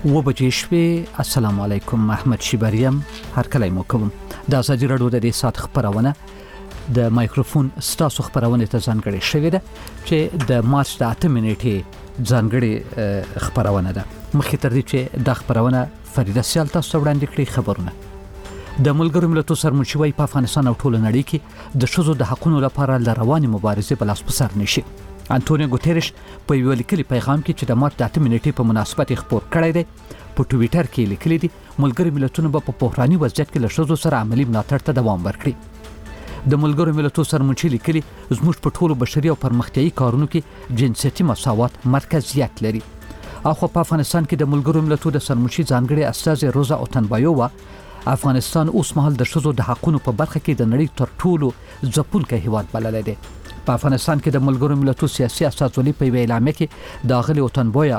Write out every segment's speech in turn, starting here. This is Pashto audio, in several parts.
و بجې شپې. السلام علیکم. محمد شیبریم هر کله مو کوم. د ازادي رادیو د دې سات خبرونه د مایکروفون ستاسو خبرونه ته ځانګړې شوې ده چې د مارچ د 8 منېټې ځانګړې خبرونه ده. مخکې تر دې چې د خبرونه فریده سیال تاسو وړاندې کړې خبرونه د ملګرو ملتونو سرمنشي په افغانستان او ټول نړۍ کې د شذو د حقوقو لپاره لروانې مبارزې بل اسپسر نشي. انټونیو ګوتریش په یو لیکلي پیغام کې چې د مارچ 8 منېټې په مناسبت خبر کړی دی په ټویټر کې لیکلي دي ملګرو ملتونو په بحراني وضعیت کې له شذو سره عملی ملاتړ ته دوام ورکړي. د ملګرو ملتونو سرمنشي لیکلي زموږ په ټولو بشري او پرمختیایي کارونو کې جنسیتي مساوات مرکزیت لري. اخو په افغانستان کې د ملګرو ملتونو د سرمنشي ځانګړي استاذ روزا اوتنبایووا افغانستان اوس مهال د شذو د حقوقو په برخه کې د نړۍ تر ټولو ځپونکي هیواد بلل دی. په افغانستان کې د ملګرو ملتونو سیاسي استازولي په اعلامیه کې د غلي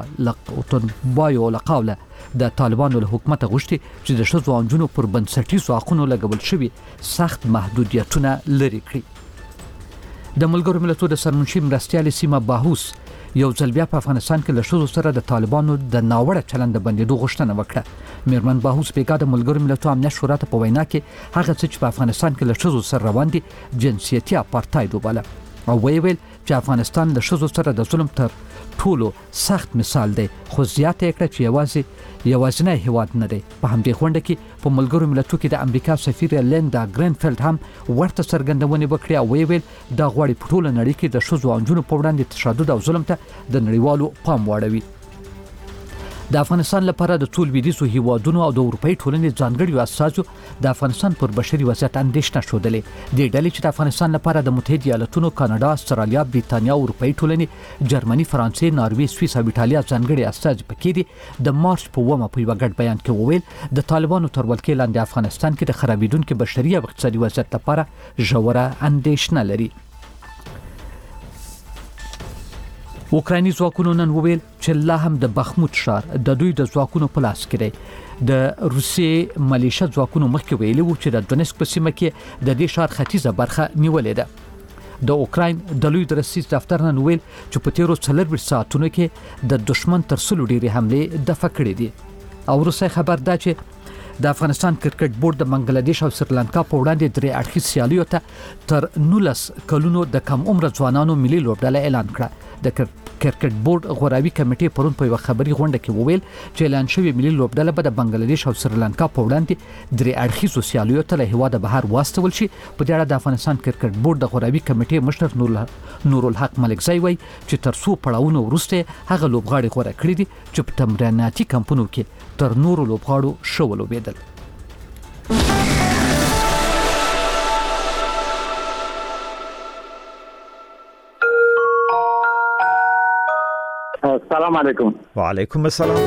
اوتنبایو لقاوله د طالبانو له حکومت غوښتي چې د شذو او جنونو پر بنسټیزو حقوقو لګول شوی سخت محدودیتونه لري کړي. د ملګرو ملتونو د سرمنشي مرستيال سیمه باهوس یو ځل بیا په افغانستان کې له شذو سره د طالبانو د ناوړه چلند بندیدو غوښتنه وکړه. میرمن باهوس بیګا د ملګرو ملتونو امنیت شورا ته په وینا کې هغه څه چې په افغانستان کې له شذو سره روان دي جنسیتي اپارټاید وباله او ویل چې افغانستان له شذو سره د ظلم تر ټولو سخت مثال دی. خو زیاته کړه چې یوازینی هیواد نه دی. په همدې غونډه کې په ملګرو ملتونو کې د امریکا سفیر لیندا ګرینفیلډ هم ورته څرګندونه وکړه او ویل د غوړي په ټولو نړۍ کې د شذو او جنونو په وړاندې تشدد او ظلم ته د نړیوالو پام واړوي. د افغانستان لپاره د ټول ویدیسو هیوادونو او د اروپאי ټولنې ځانګړي اساسو د افغانستان پر بشري وضعیت اندېښنه شودلې. د ډلې چې د افغانستان لپاره د متحده ایالاتونو، کاناډا، استرالیا، بریتانیا، اروپאי ټولنې، جرمني، فرانسې، ناروې، سویس او ایټالیا ځانګړي اساس پکې دي. د مارچ په 1 په یو غټ بیان کې وویل د طالبانو تر ولکې لاندې افغانستان کې د خرابېدونکو بشري او اقتصادي وضعیت لپاره ژوره اندېښنه لري. اوکرایني ځواکونو نن وویل چې لا هم د بخموت ښار د دوی د ځواکونو په لاس کې دی. د روسي ملیشه ځواکونو مخکې ویلي وو چې د دونیسک په سیمه کې د دې ښار ختیځه برخه نیولې ده. د اوکراین د لوی درسیز دفتر نن ویل چې په تیرو 4 ساعتونو کې د دشمن تر 100 ډېرې حمله دفع کړې دي. او روسي خبر دا چې د افغانستان کرکټ بورډ د بنگلاديش او سریلانکا په وړاندې درې اړخیز سیالیو ته تر 19 کلونو د کم عمر ځوانانو ملي لوبډله اعلان کړه. د کرکټ بورډ غوراوي کمیټې پرون په یو خبري غونډه کې وویل چې اعلان شوی ملي لوبډله به د بنگلاديش او سریلانکا په وړاندې درې اړخیز سیالیو ته له هوا د بهر واستول شي. په دې اړه د افغانستان کرکټ بورډ د غوراوي کمیټې مشر نورالحق ملکزی وایي چې تر څو پړاوونه وروسته هغه لوبغاړي غوړه کړی دي چې په تمریناتي کمپونو کې تر نورو لوبغاړو شو ولوبېدل. السلام علیکم. وعلیکم السلام.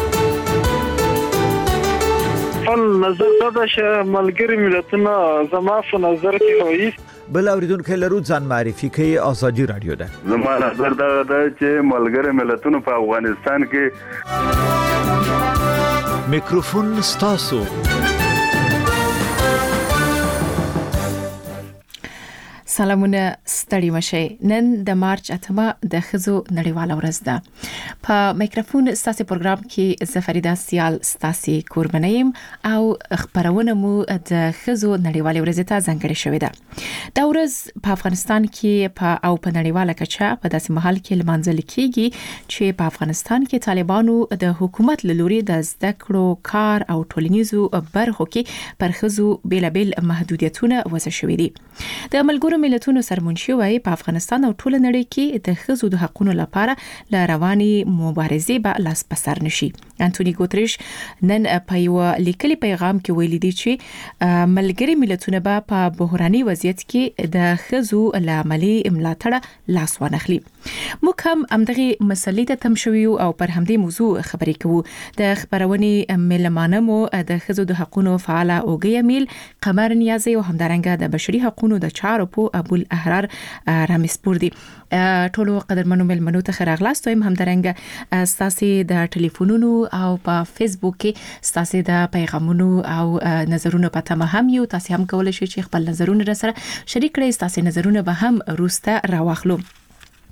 نظر دا چې ملګری ملتونه زما په نظر کې وایي بل اوریدونکو لرو ځان معرفي کوي. ازادي رادیو ده. زما نظر دا چې ملګری ملتونه په افغانستان کې میکروفون ستاسو. سلامونه ستړي مشه. نن د مارچ 8 د خزو نړیواله ورځ ده. په میکروفون ستاسو پروګرام کې زفریده سیال ستاسو قربانیم او خبرونه مو د خزو نړیواله ورځ ته ځانګړې شوې ده. دا ورځ په افغانستان کې او په نړیواله کچه په داسې محل کې لمانځل کیږي چې په افغانستان کې طالبانو د حکومت له لوري د زده کړو، کار او ټولنیزو برخو کې پر خزو بیلابل محدودیتونه وضع شوې دي. د ملګرو ملتونو سرمنشي وايي په افغانستان او ټول نړۍ کې د ښځو د حقوقو لپاره ل رواني مبارزې به لاس پسر نشي. انټونی ګوتریش نن په یو لیکلي پیغام کې ویلي دی چې ملګري ملتونه به په بحراني وضعیت کې د ښځو له عملي ملاتړ لاس وانخلي. موږ هم همدغه مسلې ته تم شوو او پر همدې موضوع خبرې کوو. د خبرونې ملمانه مو د ښځو د حقوقو فعاله اوګي امیل قمر نیازي او همدارنګه د بشري حقوقو د چارو په ابو الاحرار رامسپور دي. ټولو قدرمنو ملمنو ته خراغلاست هم همدارنګه ستاسو د ټلیفونونو او په فیسبوک کې ستاسو د پیغامونو او نظرونو په تمه هم یو. تاسو هم کولای شئ چې خپل نظرونه سره شریک کړئ. ستاسو نظرونه به هم روسته راوخلو.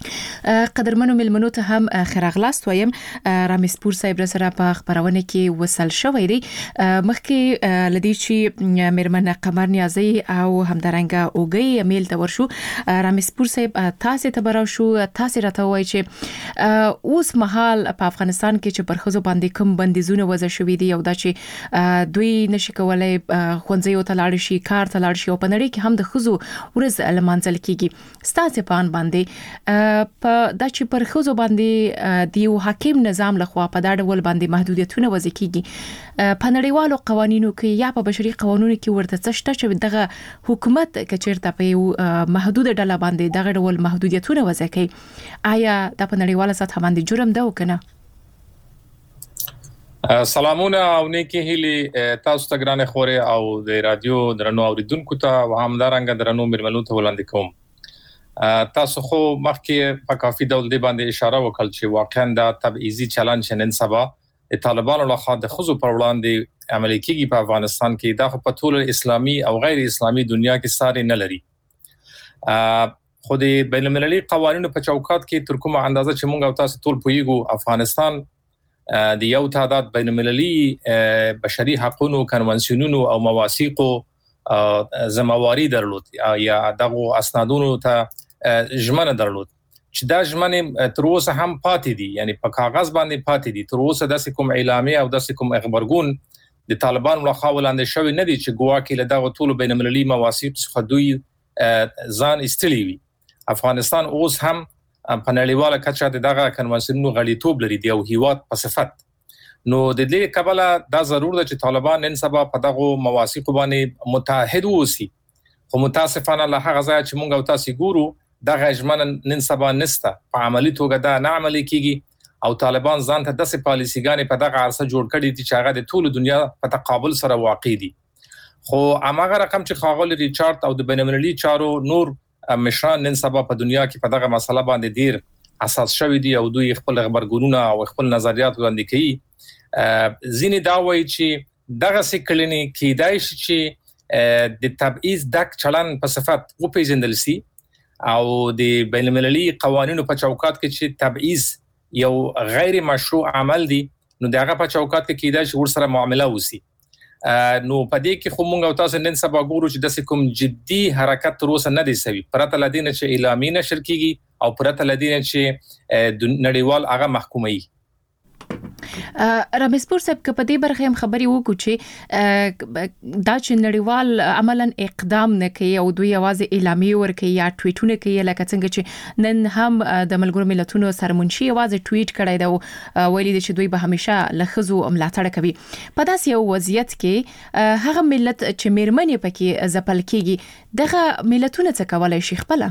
قدرمنو ملمنو ته هم خراغلاست وایم رامز پور صاحب سره په خبرونه کې وصل شوې دي مخکې لدی چې مرمن قمر نیازی او همدارنګه اوګي میل ته ورشو رامز پور صاحب تاسو ته براو شو تاسو راته وای چې اوس مهال په افغانستان کې چې پرخصو باندې کوم بندیزونه وضع شوې دي او دا چې دوی نشي کولای خونځي ته لاړ شي کار ته لاړ شي او په نړۍ کې هم د خزو ورځ لمانځل کیږي ستاسو په ان باندې په د چې پر خوځو باندې د یو حاکم نظام لخوا په دا ډول باندې محدودیتونه وضع کیږي په نړیوالو قوانینو کې یا په بشري قوانینو کې ورته څه شته چې دغه حکومت کچیرته په یو محدود ډله باندې دغه ډول محدودیتونه وضع کوي آیا د په نړیواله سطح باندې جرم ده وکنه سلامونه او نیکی هیلي تاسو ته ګرانه خوره او د رادیو درنو اوریدونکو ته همدارنګه درنو مرمنو ته وړاندې کوم تاسو خو مخکې په کافي ډول دی باندې اشاره وکړل چې واقعا دا تبعیضي چلن نن سبا د طالبانو لخوا د خزو پر وړاندې عملي کیږي په افغانستان کې دا په ټول اسلامي او غیر اسلامي دنیا کې ساري نه لري خو د بین المللي قوانینو په چوکاټ کې تر کومه اندازه چې موږ او تاسو ټول پوهیږو افغانستان د یو تعداد بین المللي بشري حقوقو کنوانسیونونو او مواثیقو زمواري درلود یا دغه اسنادونو ته ژمنه درلود چې دا ژمنه تر اوسه هم پاتې دي یعنی په کاغذ باندې پاتې دي تر اوسه د کوم اعلامیه او د کوم خبرګون د طالبانو لخوا وړاندې شوی نه دي چې ګواکې له دغه ټولو بین المللي مواثیق څخه دوی ځان استلی وي افغانستان اوس هم په نړیواله کچه دغه کنوانسیونونو غړیتوب لري دی او هیواد په صفت نو د دې قبله دا ضرور ده چې طالبان نن سبا په دغه مواثیق باندې متحد وسی خو متاسفانه له هغه ځای چې موږ او تاسو ګورو دغه ژمنه نن سبا نسته په عملی توګه دا نه عملي کیږي او طالبان ځان ته داسې پالیسيګانې په دغه عرصه جوړ کړي دي چې هغه د ټول دنیا په تقابل سره واقع دي خو هغه رقم چې خاغل ریچارډ او د بین المللي چارو نور مشران نن سبا په دنیا کې په دغه مسله باندې ډیر اساس شوی دي او دوی خپل خبرګونونه او خپل نظریات وړاندې کوي زینې دا وایي چې دغه سکلنی کیدای شي چې د تبعیض دک چلن په صفت او پیژندل سي او د بین المللي قوانینو په چوکاټ کې چې تبعیض یو غیر مشروع عمل دی نو دغه په چوکاټ کې کیدای شي ورسره معامله وسی نو په دې کې خو موږ او تاسو نن سبا ګورو چې د کوم جدي حرکت تر اوسه نه دی سوي پرته لدینه چې اعلامیه نشر کیږي او پرته لدینه چې نړیوال هغه محکومي رامز پور صاحب په دې برخه هم خبري وکړو چې دا چې نړیوال عملاً اقدام نه کوي او دوی आवाज اعلامیه ورکوي یا ټویټونه کوي لکه څنګه چې نن هم د ملګرو ملتونو سرمنشي आवाज ټویټ کړی دا ویلي دي چې دوی به همیشه لخذو ملاتړ کوي په داسې یو وضعیت کې هغه ملت چې میرمنې پکې ځپل کیږي دغه ملتونه څه کولای شي خپل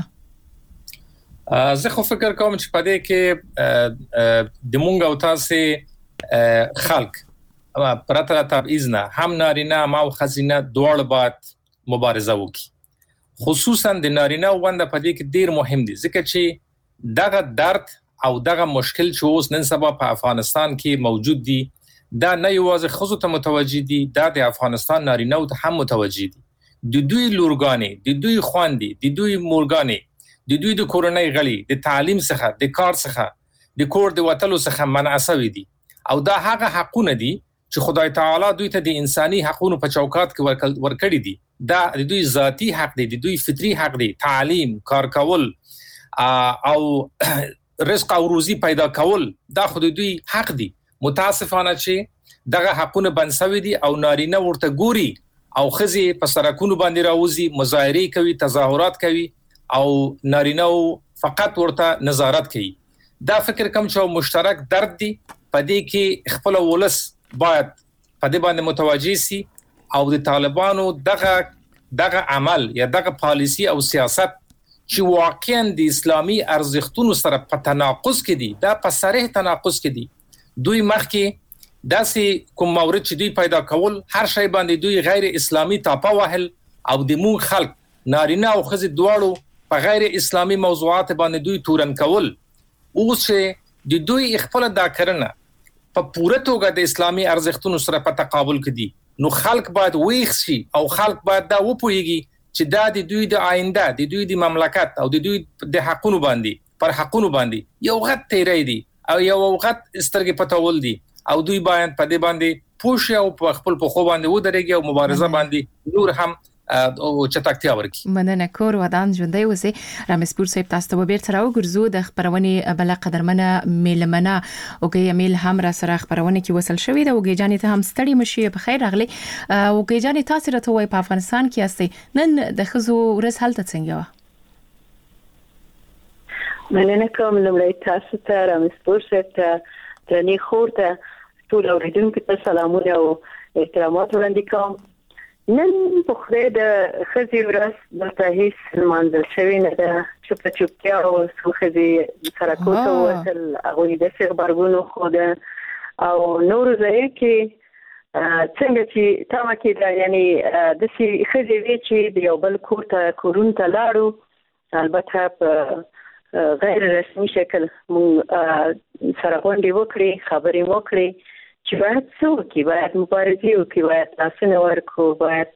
زه خو فکر کوم چې په دې کې د مونږ او تاسو خلق پرته تبعیض نه هم نارینه او ښځینه دواړه باید مبارزه وکړي خصوصا د نارینه ونده په دې کې ډیر مهم دي ځکه چې دغه درد او دغه مشکل چې اوس نن سبا په افغانستان کې موجود دي دا نه یوازې خزو ته متوجي دي دا د افغانستان نارینه ته هم متوجي دي د دوی لورګانې د دوی خواندې د دوی مورګانې د دوی د کورنۍ غړي د تعلیم څخه د کار څخه د کور د وټلو څخه منع شوی دي او دا هغه حقونه دي چې خدای تعالی دوی ته د انساني حقوقو په چوکاټ کې ورکړي دي دا د دوی ذاتی حق دي د دوی فطري حق دي تعلیم کار کول او رزق او روزي پیدا کول دا خو د دوی حق دي متاسفانه چې دغه حقونه بنسوي دي او نارینه ورته ګوري او خزي په سرکونو باندې راوځي مظاهره کوي تظاهرات کوي او نارینه فقط ورته نظارت کوي دا فکر کوم چې مشترک درد دی په دې کې خپل ولس باید په دې باندې متوجي سي او د طالبانو دغه عمل یا دغه پالیسی او سیاست چې واقعا د اسلامي ارزښتونو سره په تناقض کې دي دا په صریح تناقض کې دي دوی مخکې داسې کوم مورد چې دوی پیدا کول هر شی باندې دوی غیر اسلامي تاپا وهل او د مون خلق نارینه او ښځې دواړو په غیر اسلامي موضوعات باندې دوی تورن کول اوس چې د دوی خپل دا کړنه په پوره توګه د اسلامي ارزښتونو سره په تقابل کې دي نو خلک باید ویښ شي او خلک باید دا وپوهیږي چې دا د دوی د آینده د دوی د مملکت او د دوی د حقوقو باندې پر حقونو باندې یو غټ تیری دی او یو غټ سترګې پټول دي او دوی باید په دې باندې پوښ او په خپل په خو باندې ودرېږي او مبارزه باندې نور هم او چټکتیا ورکړي. مننه کور ودان ژوندۍ اوسئ. رامسپور صاحب تاسو ته بیرته راوګرځو د خبرونې بل قدرمنه میلمنه اوګي میل هم را سره خبرونه کې وصل شوې ده. اوګي جانې ته هم ستړي مشي په خیر راغلي. اوګي جانې تاسو راته وای په افغانستان کې یاستئ نن د خزو ورځ حالت څنګه و؟ مننه کوم لمړی تاسو ته رامسپور صاحب ته درنې خور ته ټول اوریدونکو ته سلامونه او احترامات وړاندې کوم. نن په خله د خزي ورځ د هیڅ منځل شوی نه ده چوپتیا او خزي سره کوته وصل هغه د خبرونو خو ده او نور ځای کې څنګه چې تاسو کې دا یعنی د سي خزي وی چې د یو بل کوته کورون ته لاړو البته په غیر رسمي شکل مون سره غونډې وکړي خبرې وکړي چې باید څوک باید مبارزه وکړي باید تاسو ورکو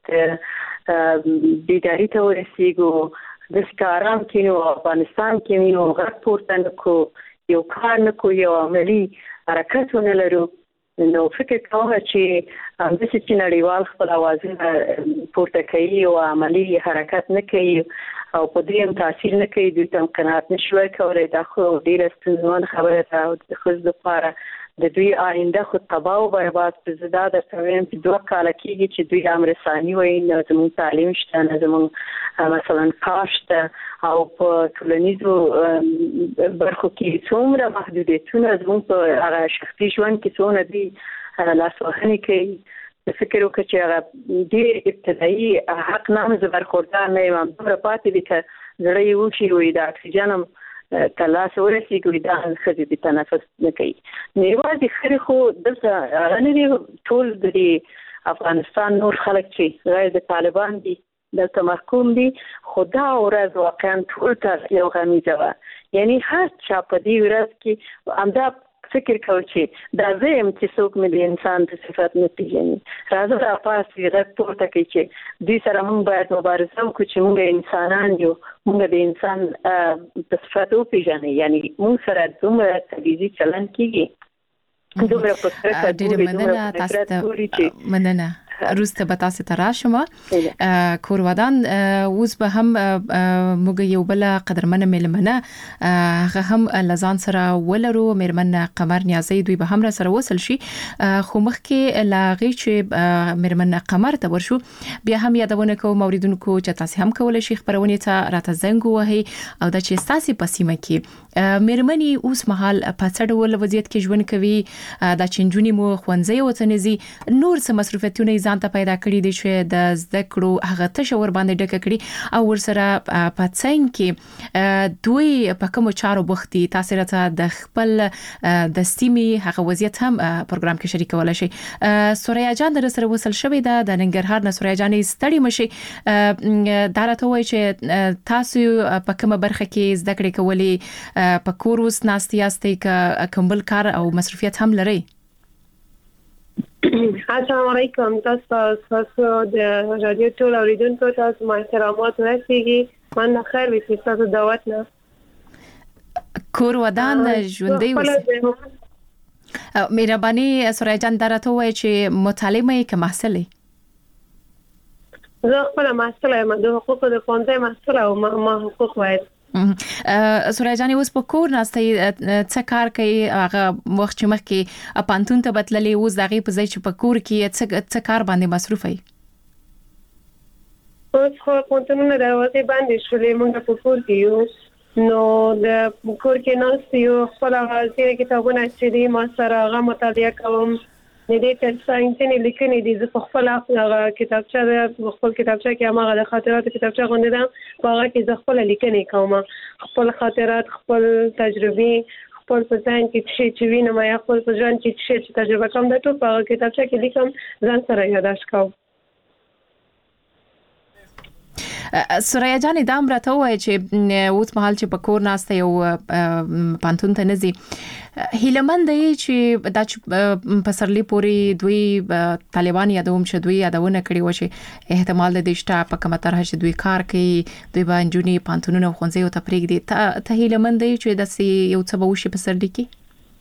باید بیداری ته ورسیږو د ښکارام کې نو افغانستان کې نو غږ پورته نکو یو کار نکو یو عملی حرکت ونلرو نو فکر کوم چې د چې نړیوال خپل اوازونه پورته کوي او عملی حرکت نه کوي او په دې هم تاثیر نه کوي دوی تم قناعت نشوي کولای دا خو ډیره ستونزمن خبره ده او د خزو لپاره د دوی آینده خو تباہ او برباد په زړه د سویم په 2 کال کېږي چې دوی امر ثاني وایي نو زموږ تعلیم شته نه زموږ مثلا کاشت او په ټولنیزو برخو کې څومره محدودیتونه زموږ په هغه شخصي ژوند کې څونه دي لاسوهنه کوي فکر وکړه چې هغه ډېر ابتدایي حق نام زبرخوردار نه یم دومره پاتې دي چې زړه یې وشي وي د اکسیجن تلاش ورسیږي دا خزي د تنفس نه کوي نیوازي خري خو دلته غنري ټول د افغانستان نور خلک چې غیر د طالبان دي دلته محکوم دي خدا ورځ واقعا ټول ته یو غمیزه یعنی هر چا په دې ورځ کې امدا فکر کوي چې دا زم چې څوک مې د انسان د صفات نه پیژني راځه د افاسي غږ پورته کوي چې دوی سره موږ باید مبارزه وکړو چې موږ انسانان یو موږ د انسان د صفاتو پیژني یعنی موږ سره دومره تبعیضي چلن کیږي دومره په ډېر مننه تاسو ته مننه روسته به تاسو ته راشم کور ودان اوس به هم موږ یو بل قدرمنه ملمنه هغه هم لزان سره ولرو مرمن قمر نیازي دوی به هم را سره وصل شي خو مخکې لاغي چې مرمن قمر ته ورشو بیا هم یادونه کوم اوریدونکو چې تاسو هم کولای شي خبرونه ته راته زنګ وهي او د چې تاسو پسیمه کې مرمنی اوس مهال په څډول وضعیت کې ژوند کوي د چنجونی مو خوانځي وتنزي نور څه مصرفیتونه ځان ته پیدا کړی دي چې د زده کړو هغه تشور باندې ډکه کړی او ورسره په څنګه کې دوی په کوم چارو بوختي تاسو راته د خپل د سیمې هغه وضعیت هم پروګرام کې شریکول شي. سوریا جان در سره وصل شوې ده د ننګرهار نه سوریا جان ستړي مشي دا راته وایي چې تاسو په کومه برخه کې زده کړې کولې په کورس ناستیاستي کومبل کار او مصرفیت هم لري. السلام علیکم تاسو د رادیو ټول اوریدونکو ته ما احترامات ورسیږي من خیر وي تاسو دعوت نه کور ودان ژوندۍ اوسئ مهرباني سوریا جان درته وایي چې مطالعه کې محصلې زه خپل محصله یم د حقوقو د پوهنځي محصله او ما حقوق وایم سوریا جان اوس په کور ناستي څه کار کوي هغه وخت چې مخکې پانتون ته بدللې اوس دغه په ځای چې په کور کې څه کار باندې مصروف وي اوس خو پانتونونه دروازه باندې شولې موږ په کور کې یو نو د کور کې ناست یو خپل هغه کتابونه چې دي ما سره هغه مطالعه کوم د دې ترڅنګ چې لیکنې دي زه خپل هغه کتابچه د خپل کتابچه کې هغه د خاطرات کتابچه غونډه ده په هغه کې زه خپل لیکنې کوم خپل خاطرات خپل تجربې خپل ځان کې چې وینم یا خپل ځان کې چې تجربه کوم د ټول په هغه کتابچه کې لیکم ځان سره یاداښت کوم. سوریا جان دا امرته وای چې اوس مهال چې په کور ناسته یو پانتون ته نزي هیلمن دی چې د پسرلی پوری دوی طالبان یادوم چې دوی یادونه کړی و چې احتمال د دشته په کومه طرح چې دوی کار کوي دوی باندې پانتونونه خونځي او تفریق دي ته هیلمن دی چې د یو څه به وشي پسرلی کې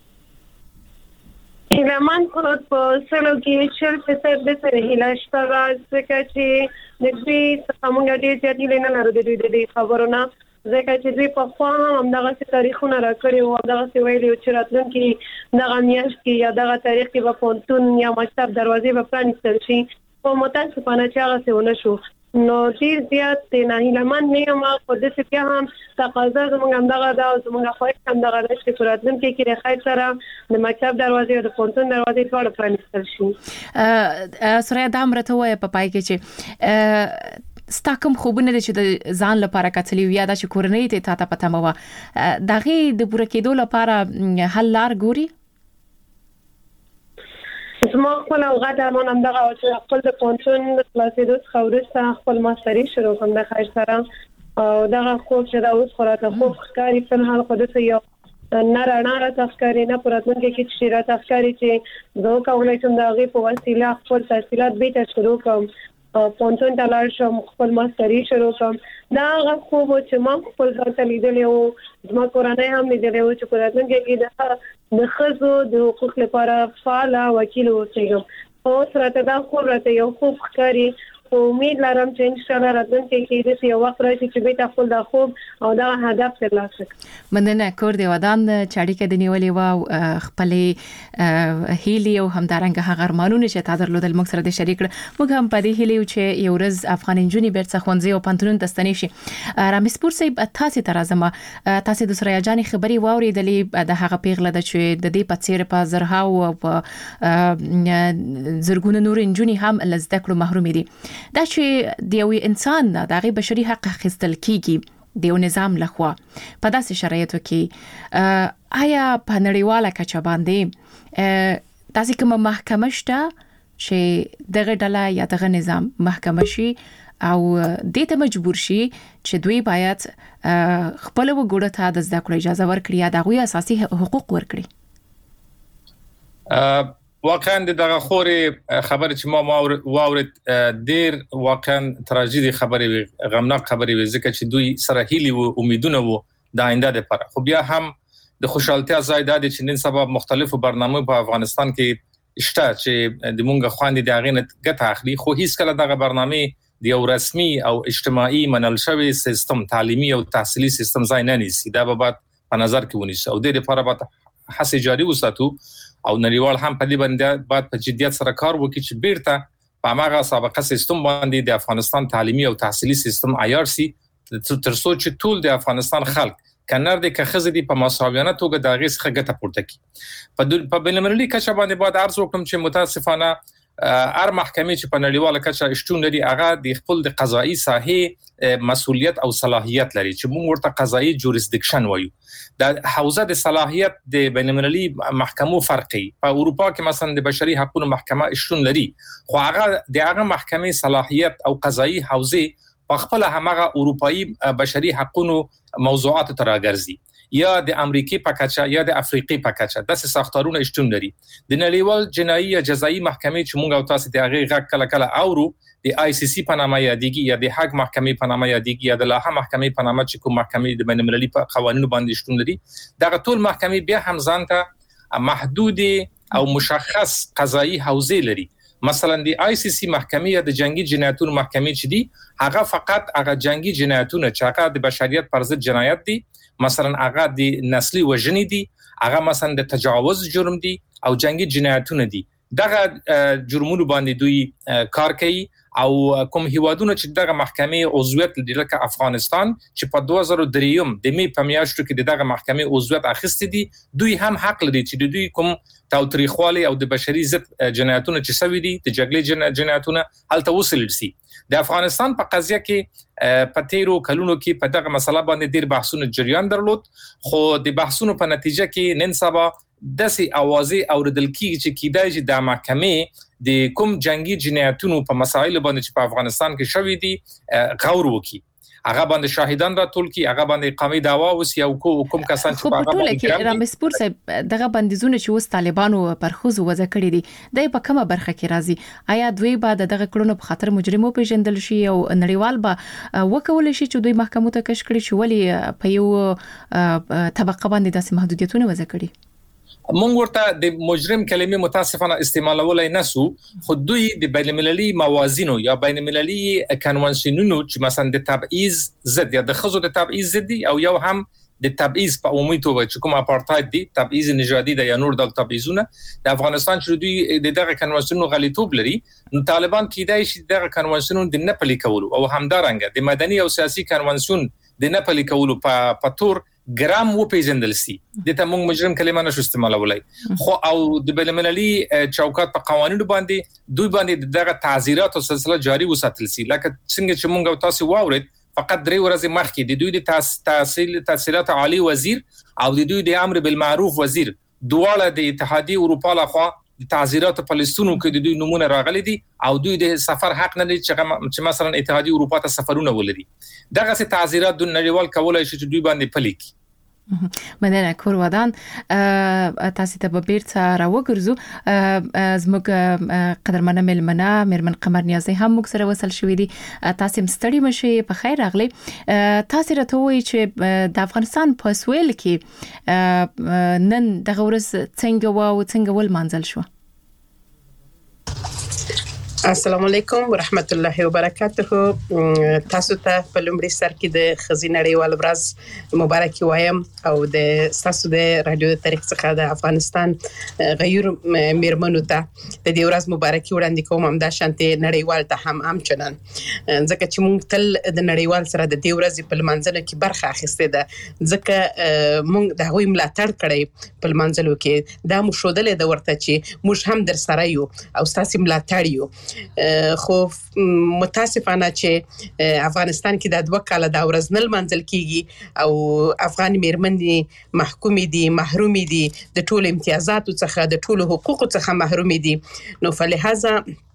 هیلمن په سلو کې 40% د سره هیلاشته راځي چې د دې څخه ډېر ځاتې نه لرو د دې خبرونه ځکه چې دوی په خوا هم دغه تاریخونه راکړي او دغه ویلي چې راتلونکي دغه میاشت کې یا دغه تاریخ کې به پونتون یا مکتب دروازې به پرانیستل شي او متاسفانه چې هغه څه ونه شو نو ډیر زیات نه هیلمن نه ما په دې کې هم تقاضا زموږ دغه دا زموږ خو هم دغه چې راتلونکي کې خیر سره د مکتب دروازې او د پونتون دروازې ټول پرانیستل شي سره دا امرته وای په پای کې چې ستاکم خوبونه دي چې د ځان لپاره کتلی یا د کورنۍ ته تا پته مو دغه د پوره کېدو لپاره حل لار ګوري زما خپل غاټه مونږ دغه چې خپل د پونتون خلاصېدو څخه وروسته خپل ماستري شروع کوم د خیر سره او دغه خوب چې دا اوس خراته خوب ښکاری په حال خو د یو نارانه تخکاری نه پراتونکو کې چې را تخکاری چې زه کولای شم د غي په وسیله خپل تحصیلات به ته شروع کوم پونتون د لار شم خپل ماستري شروع کوم دا خو چې ما خپل ځان لیدل او زما کورنۍ هم لیدل او چې پراتونکو کې د خزو د حقوق لپاره فعال وکیل اوسېږم او سره دا خو راته یو خوب ښکاری امید لرم چې ان شاء الله راتلونکي کې د یو وخت راشي چې به خپل د خوب او د هدف ترلاسه کړم مننه کور دی ودان چاړي کې د نیولې و خپل هیلی او همدارنګ هغه ارمانونه چې تاسو درلودل موږ سره د شریک موږ هم په دې هیلی چې یو ورځ افغان انجونی بیرته خونځي او پانتون تستنی شي رامیسپور صاحب تاسو ته راځم تاسو د سوریا جان خبري واوریدلې د هغه پیغله د چې د دې په څیر په زرهاو او زرګونه نور انجونی هم لزده کړو محروم دي دا چې د یو انسان د بشري حق اخیستل کیږي د یو نظام لخوا په داسې شرایطو کې آیا په نړیواله کچه باندې تاسو کومه محکمه شته چې دغه ډله یا دغه نظام محکمه شي او د ته مجبور شي چې دوی باید خپل وګړو ته د زده کړې اجازه ورکړي یا دغه اساسي حقوق ورکړي واقعا دغه خوري خبر چې ما واورید ډیر واقعا تراژیدي خبري غمناک خبري ځکه چې دوی سره هیلي او امیدونه وو د آینده لپاره خو بیا هم د خوشحالتیا ځای د چې نن سبا مختلفو برنامو په افغانستان کې شته چې د مونږ خواندې د غینت ګټه اخلي خو هیڅ کله دغه برنامه د یو رسمي او اجتماعي منل شوی سیستم تعلیمي او تحصیلي سیستم ځای نه نیسي دا به په نظر کې ونیسي او د لپاره به هڅه جاري وساتو او نړیوال هم په دې باندې بعد په جديت سره کار وکړي چې بیرته په هغه سابقه سیستم باندې د افغانستان تعلیمي او تحصیلي سیستم IRC ترڅو چې ټول د افغانستان خلک کنار د کخزه دي په مساویانه توګه د غیس خګه ته پورته کی په بینالمللي کچه باندې بعد عرض وکړم چې متاسفانه ار محکمې چې په نړیواله کچه شتون لري هغه د خپل د قضایي ساحې مسؤلیت او صلاحیت لري چې موږ ورته قضایي جوریسډکشن وایو د حوزه د صلاحیت د بینالمللي محکمو فرقي په اروپا کې مثلا د بشري حقوقو محکمه شتون لري خو هغه د هغه محکمې صلاحیت او قضایي حوزه په خپل همغه اروپאי بشري حقوقو موضوعات تر راګرځي یا د امریکای په کچه یا د افریقای په کچه د ساختارونه شتون لري د نړیوال جنایي یا جزایي محکمې چې موږ او تاسو د هغه غږ کله کله اورو د ICC په نامه یادېږي یا د هاګ محکمې په نامه یادېږي یا د لاهه محکمې په نامه چې کوم محکمې د بینالمللي په قوانینو باندې شتون لري دغه ټول محکمې بیا هم ځانته محدود او مشخص قضایي حوزه لري مثلا د ICC محکمې یا د جنگي جنایتونو محکمې چې دي هغه فقط هغه جنگي جنایتونه چې هغه د بشریت پر ضد جنایت دي مثلا هغه د نسلي وژنې دي هغه مثلا د تجاوز جرم دي او جنگي جنایتونه دي دغه جرمونو باندې دوی کار کوي او کوم هیوادونه چې دغه محکمې عضویت لري لکه افغانستان چې په 2003 د می په میاشتو کې دغه محکمې عضویت اخیستې دي دوی هم حق لري چې دوی کوم تاوتریخوالي او د بشري ضد جنایتونه چې سوي دي د جګړې جنایتونه هلته وصل شي د افغانستان په قضیه کې په تیرو کلونو کې په دغه مسله باندې ډیر بحثونه جریان درلود خو د بحثونو په نتیجه کې نن سبا داسې اوازې اوریدل کیږي چې کیدای شي د محکمې د کوم جنگي جنایتونو په مسایل باندې چې په افغانستان کې شوې دي غور وکړي، هغه باندې شاهدان راټول کی، هغه باندې قومي دعوا وسی او کوم کسان چې په ټوله کې رامسپور صاحب دغه بندیزونه چې وس طالبانو پر خوځو وځ کړی دي د په کومه برخه کې راځي؟ آیا دوی بعد دغه کړونو په خاطر مجرمو پیژندل شي او نړیوال به وکول شي چې دوی محکمو ته کش کړي چې ولی په یو طبقه باندې داسې محدودیتونه وځ کړي؟ مونږ ورته د مجرم کلمې متاسفانه استعمالولای نسو، خو دوی د بین المللي موازینو یا بین المللي کنوانسیونونو چې مثلا د تبعیض ضد یا د خزو د تبعیض ضد او یو هم د تبعیض په عمومي توګه چې کوم اپارټاید دي، تبعیض نژادي د یا نور د تبعیضونه د افغانستان چې دوی دغه کنوانسیونونو غلیطوب لري، نو طالبان کیدای شي دغه کنوانسیونونو د نه پلي کولو او همدارنګه د مدني او سیاسي کنوانسیون د نه پلي کولو په تور ګرام و پیژندل سي. دته موږ مجرم کلمه نشو استعمالولای، خو او د بین المللي چوکاټ په قوانینو باندې دوی باندې دغه تعزیرات او سلسله جاری وساتل سي. لکه څنګه چې موږ تاسو واورید فقط 3 ورځې مخکې د دوی د تحصیلات عالی وزیر او د دوی د امر بالمعروف وزیر دواړه د اتحادیه اروپا لخوا د تعزیرات فلسطینو کې د دوی نمونه راغلي دي او دوی د سفر حق نه لري چې مثلا اتحادیه اروپا ته سفرونه ولري. دغه سي تعزیرات د نړیوال کولای شي چې دوی باندې پلي کړي. مننه کور ودان تاسو ته به بیرته راوګرځو. زموږ قدرمنه ملمنه میرمن قمر نیازی هم موږ سره وصل شوې دي. تاسو مستړي مشي په خیر راغلي. تاسو راته وایي چې د افغانستان په سویل کې نن د غورس څنګه ول منځل شو؟ السلام علیکم ورحمت الله وبرکاته. تاسو ته په لومړي سر کې د خزینړیوال ورځ مبارکي وایم او د تاسو د رادیو طریق څخه د افغانستان غیر میرمنو ته د دې ورځ مبارکي وړاندې کوم. هم د شانتي نړیوال ته هم چنن ځکه چې موږ تل د نړیوال سره د دې ورځ په منځلو کې برخه اخیسته ده، ځکه موږ د هغوی ملاتړ کړی په منځلو کې دا مو شودلې د ورته چې موږ هم در سره یو او تاسو ملاتړ یو. خو متاسفانه چې افغانستان کې د 2 کال د ورځ نل منځل کیږي او افغان میرمنې محکوم دي، محروم دي د ټولو امتیازاتو څخه، د ټولو حقوقو څخه محروم دي. نو فلهذا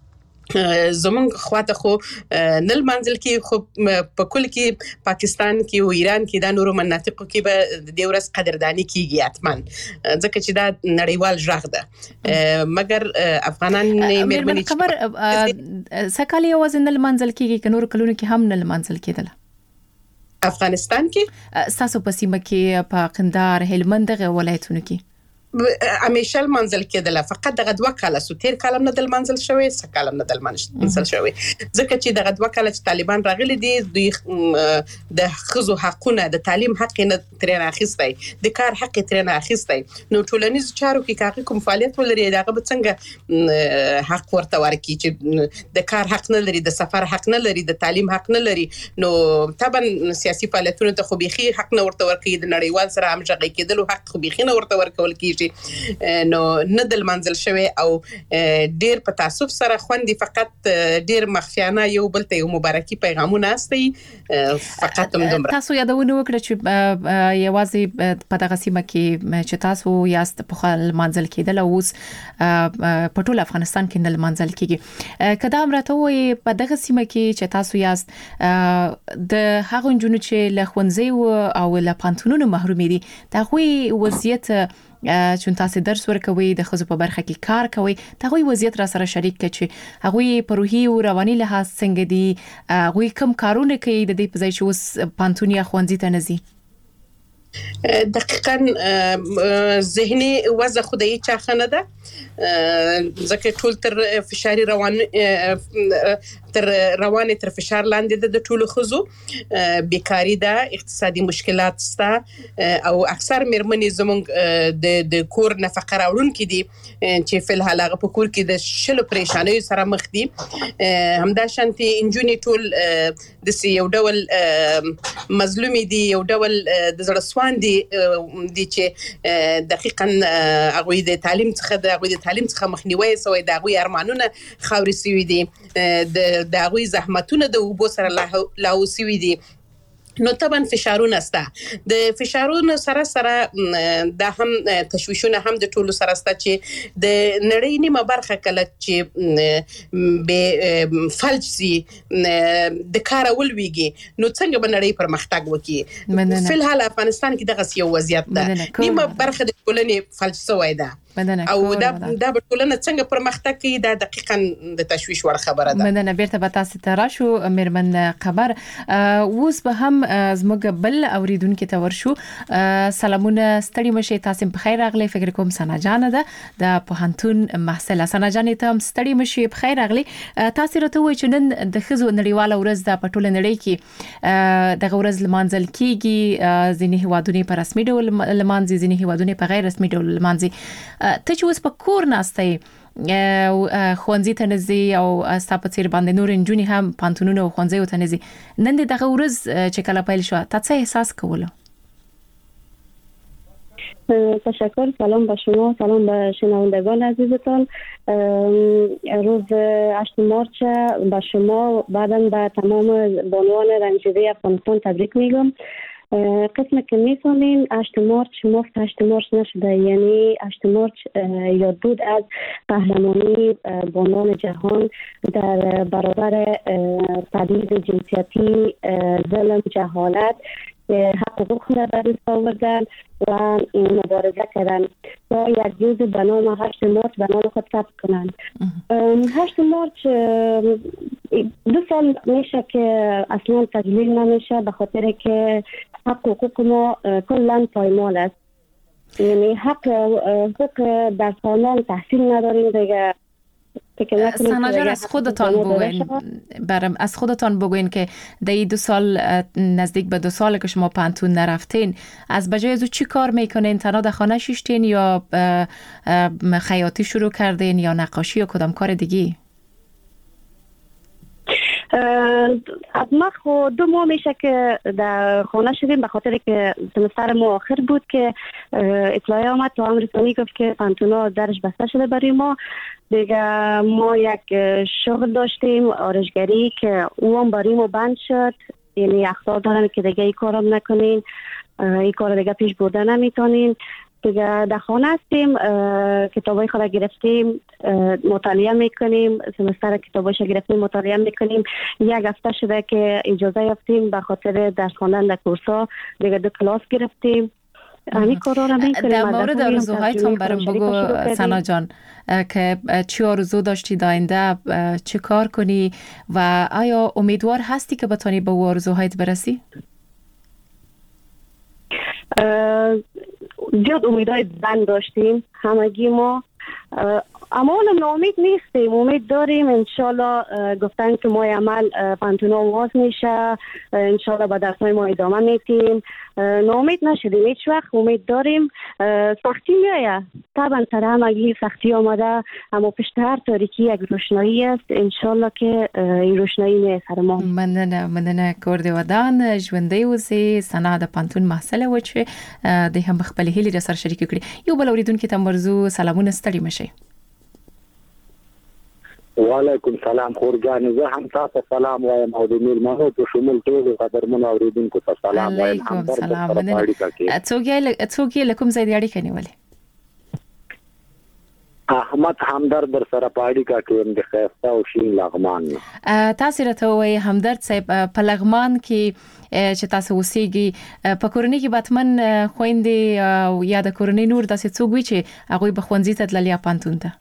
زمونږ خواته خو نل منځل کې خو په کل کې پاکستان کې او ایران کې د نورو مناطقو کې به د دې ورځ قدردانی کیږي اتمن، ځکه چې دا نړیوال ژغ ده. مګر افغانان مېرمنې خبر سکالي اوازن نل منځل کیږي که نور کلونو کې هم نل منځل کېدل افغانستان کې تاسو په سیمه کې په قندهار هلمند غو ولایتونو کې امیشل منزل کېدله. فقط دغه 2 کال سو تیر کالم نه دل منزل شوی، سکالم نه دل منزل شوی، ځکه چې دغه 2 کال چې طالبان راغلي دي دوی د خزو حقونه د تعلیم حق نه ترنه اخیستي، د کار حق ترنه اخیستي. نو ټولنیز چارو کې کاغي کوم فعالیت ولري دغه به څنګه حق ورته ورکړي چې د کار حق نه لري، د سفر حق نه لري، د تعلیم حق نه لري. نو طبعا سیاسي فعالیتونو ته خو بيخي حق نه ورته ورکړي، د نړیوال سره همغږي کېدل حق خو بيخي نه ورته ورکول کیږي. نو نه دل منځل شوی او ډیر په تاسف سره خوندي فقط ډیر مخفیانه یو بل ته مبارکي پیغامونه استي. فقط هم دومره تاسو یادونه وکړه چې یوازې په دغه سیمه کې چې تاسو یاست په خپل منځل کېدل اوس په ټول افغانستان کې نل منځل کېږي. کدا امرته وي په دغه سیمه کې چې تاسو یاست د هغو جنونو چې له خوندزي او له پانتونونو محروم دي دا غوي وضعیت چون تاسو درس ورکوي د خزو په برخه کې کار کوي دا غوي وضعیت را سره شریک کړي چې هغه په روحي او رواني لحاظ څنګه دي، هغه کوم کارونه کوي د دې په ځای چې اوس پانتونیا خوندزي ته نزي. دقیقاً ذهني وضع خدای چا خنه ده، ځکه ټول تر فشاري رواني تر فشار لاندې د ټولو خزو بیکاری ده، اقتصادي مشکلات سته او اکثر مېرمنې زمونږ د کور نفقه راوړونکې دي چې فل حال هغه په کور کې د شلو پریشانیو سره مخ دي. همدا شانتي انجونې ټول د یو ډول مظلومي دي، یو ډول د زړه سوان دي چې دقیقاً هغوی د تعلیم څخه مخنیوي سوی، د هغوی ارمانونه خاورې سوي دي، د هغوی زحمتونه د اوبو سره لاهو سوي دي. نو طبعا فشارونه سته د فشارونو سره د هم تشویشونه هم د ټولو سره سته چې د نړۍ نیمه برخه کله چې به فلج سي د کار ولويږي نو څنګه به نړۍ پرمختګ وکړي په الحال افغانستان کې دغه یو وضعیت ده نیمه برخه د ټولنې فلج سوی ده او دا به ټولنه څنګه پرمختګ کوي دا دقیقاً د تشویش وړ خبره ده. مننه بیرته به تاسو ته راشو میرمن قبر. اوس به هم زموږ بل اوریدونکو ته ورشو. سلامونه ستړي مشه تاسو په خیر راغلی. فکر کوم سنا جان ده د پوهنتون محصله. سنا جان ته هم ستړي مشه په خیر راغلی. تاسو راته وایئ چې نن د خزو نړیواله ورځ د پټول نړۍ کې د ورځ لمانځل کیږي. ځینې هوادونه په رسمي ډول لمانځي، ځینې هوادونه په غیر رسمي ډول لمانځي. ته چې اوس په کور ناستې خوانځي ته نزي او ستاسو په باندې نور انجونی هم پانتونونه او خوانځي ته نزي، نن دغه ورځ چې کله پیل شو تاسو احساس کوله؟ تشکر. سلام به شما، سلام به شنوندگان عزیزتان. روز 8 مارچ به شما بعداً به تمام بانوان رنجیده افغانستان تبریک میگم. قسم که میفهمین 8 مارچ مفت 8 مارچ نشده، یعنی 8 مارچ یادبود از قهرمانی بانوان جهان در برابر تبعیض جنسیتی، ظلم، جهالت، حقوق خود را به دست آوردن و مبارزه کردن تا یک روز به نام 8 مارچ به نام خود ثبت کنند. 8 مارچ 2 سال میشه که اصلا تجلیل نمیشه به خاطر که حق حقوق ما کلا پایمال است. یعنی حق در سامان تحصیل نداریم دیگه. سناجان از خودتان بگوین که در این 2 سال نزدیک به 2 سال که شما پانتون نرفتین، از بجای از چی کار میکنین؟ تنها در خانه شیشتین یا خیاطی شروع کردین یا نقاشی یا کدام کار دیگی؟ از ما خود 2 ماه میشه که در خانه شدیم به خاطر که سمستر ما آخر بود که اطلاعی آمد تو هم رسانی گفت که پانتونا درش بسته شده برای ما دیگه. ما یک شغل داشتیم آرایشگری که اون برای ما بند شد، یعنی اخطار دارن که دیگه این کارم نکنین، این کار دیگه پیش برده نمیتونین دیگه. در خانه هستیم، کتابای خود گرفتیم مطالعه میکنیم، سمستر کتابایش گرفتیم مطالعه میکنیم. 1 هفته شده که اجازه یافتیم به خاطر درس خواندن در کورس‌ها، دیگه 2 کلاس گرفتیم. همین کارا رو میکنیم. در مورد آرزوهایتون برام بگو سنا جان که چی آرزو داشتی آینده چه کار کنی و آیا امیدوار هستی که بتونی به آرزوهایت برسی؟ زیاد امیدهای بند داشتیم همگی ما، اما ناامید نیستیم، امید داریم. انشالله گفتن که ما عمل پانتونا آغاز میشه، انشالله با درسای ما ادامه میتیم. ناامید نشدیم هیچ وقت، امید داریم. سختی میایه طبعا، سر همگی سختی آمده، اما پشت هر تاریکی یک روشنایی است. انشالله که این روشنایی میایه سر ما. مننه کورد ودان ژوندۍ اوسې. سنا د پانتون محصله و چې د هم خپل هیلې را سره شریک کړي. یو بل اوریدونکو ته مرزو سلامونه، ستړي مشئ. وعلیکم سلام خورجان، زه هم تاسو سلام وایم او د میلمنو په شمول ټول قدرمنو اوریدونکو ته سلام وایم. علیکم سلام. څوک یې لکم زید اړیکه نیولې؟ احمد همدرد در سره پاړی کا کې د خیسته او شین لغمان. تاسو راته وایي همدرد صاحب په لغمان کې چې تاسو اوسېږي په کورنۍ کې باتمن خويندې یا د کورنۍ نور داسې څوک وي چې هغه به خوندې ته تللی پانتون ته؟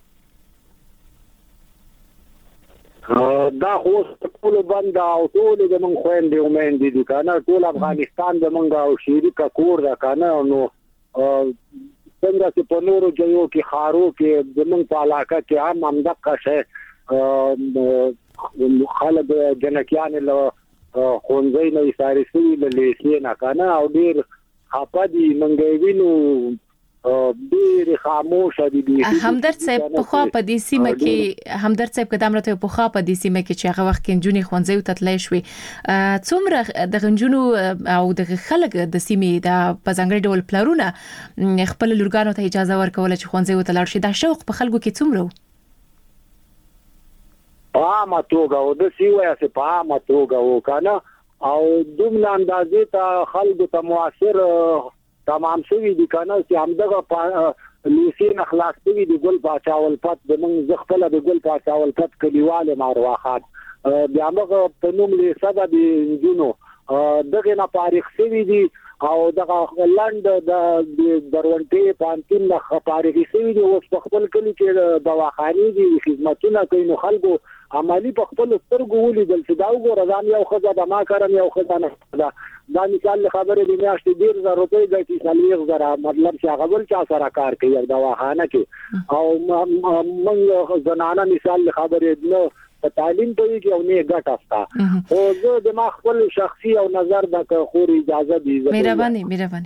دا خو ټول بند او ټول د من خويندې او مېندې دي کنه، ټول افغانستان د منګه او شریکه کور ده کنه. نو څنګه چې په نورو ځایو کې خارو کې د من په علاقه کې هم همدغه شی خلک جنکیان له خونځي نه ایثاري سوي له لیسې نه کنه او ډیر خپه دي منګې وینو ډیر خاموش دي. همدرد صاحب په خوا په دې سیمه کې همدرد صاحب قدم راته په خوا په دې سیمه کې چې هغه وخت کې جنونی خوانځي او تتلای شوي، څومره د غنجونو او د خلک د سیمې د پزنګړي ډول پلارونه خپل لورګانو ته اجازه ورکول چې خوانځي او تلل شي؟ دا شوق په خلکو کې څومره؟ عامه توګه او د سیوه په عامه توګه وکنه او دومره اندازې ته خلکو ته موثر تمام شوی دي کنه چې همدغه لیسین اخلاص شوی دي ګل پاچاول پت د موږ زغفله د ګل پاچاول پت کلیواله مارواخات بیا موږ په نوم لیسه د انجونو دغه نه فارغ شوی دي او دغه لند د درونټي پانتین نه فارغ شوی دي اوس په خپل کلی کې دواخاني دي خدماتونه کوي نو خلکو عملی په خپل سترګو ولیدل چې دا وګوره ځان یو خزه د ما کارم یو خزه نه دا مثال خبره دی میاشتې 10000 روپۍ ګټي 40000 مطلب چې هغه ول چا سره کار کوي د دواخانه کې او موږ زنانه مثال خبره نو په تعلیم ته کې او نه ګټ استا او زه د ما خپل شخصي او نظر د خور اجازه دی مهرباني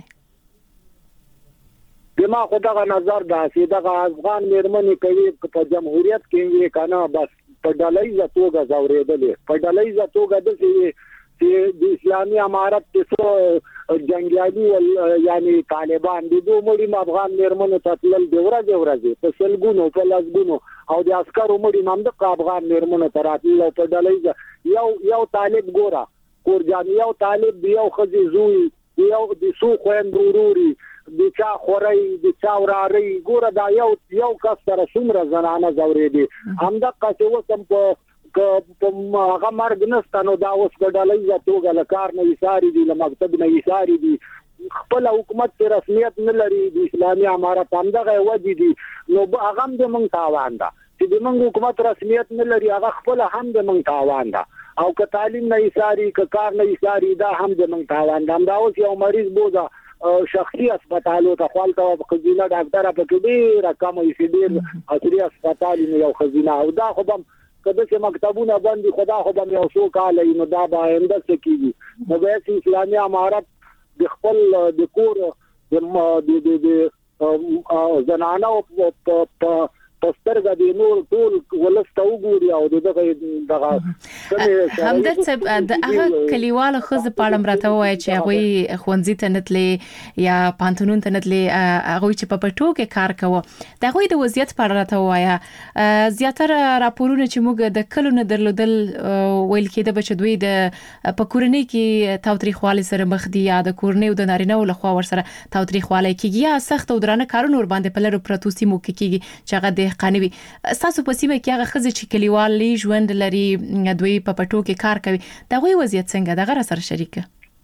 دما خدای نظر دا چې د افغان میرمنې کوي په جمهوریت کې کنه بس په ډلایزه توګه زوریدلې په ډلایزه توګه د چې د اسلامي امارت څخه جنگیالي یعنی طالبان د دوه مړي افغان میرمنو ته تل د ورځ په سلګونو په لاسګونو او د عسکرو مړي هم د افغان میرمنو ته راتلل په ډلایزه یو طالب ګورا کورجان یو طالب یو خزي زوی یو د سو خويندوروري د چا خوري د چا وراري ګوره دا یو کس سره څومره زنانه زوري دي همدغه چې وسم په هغه مرګ نستانو دا اوس ګډلې توګه لکار نه وساري دي لمکتب نه وساري دي خپل حکومت ته رسمیت نه لري د اسلامي امارت همدغه ودی دي نو هغه هم د مونږ تاوان ده چې د مونږ حکومت رسمیت نه لري هغه خپل هم د مونږ تاوان ده او که تعلیم نه وساري که کار نه وساري دا هم د مونږ تاوان ده دا اوس یو مریض بوزا شخصي هسپتالو ته خپل خزینه ډاکټر په کې ډیر کم یې ډیر اصلي هسپتال یو خزینه او دا خو هم کله چې مکتبونه باندې خدا خو هم یو څو کال نو دا به آینده کېږي نو به اسلامي امارت د خپل د کور د زنانه او پسترګه د نور ټول ولسته وګوري او دغه همدرد صاحب د هغه کلیوالو خزه پاړم راته وای چې هغه خوندزي ته نتلې یا پانتونون ته نتلې هغه چې په پټو کې کار کوي دا غوي د وضعیت پاړه راته وای زیاتره راپورونه چې موږ د کلونو درلودل ویل کېده چې دوی د پکورنۍ کې تاوتریخوالي سره مخ دي یا د کورنۍ او د نارینه ول خو ور سره تاوتریخوالي کېږي یا سخت او درانه کارونه ور باندې په لرو پروتوسي مو کېږي چې هغه قانوي تاسو په سیمه کې هغه خزه چې کلیوالي ژوند لري دوی په پټو کې کار کوي دا غوي وضعیت څنګه د غره سره شریکه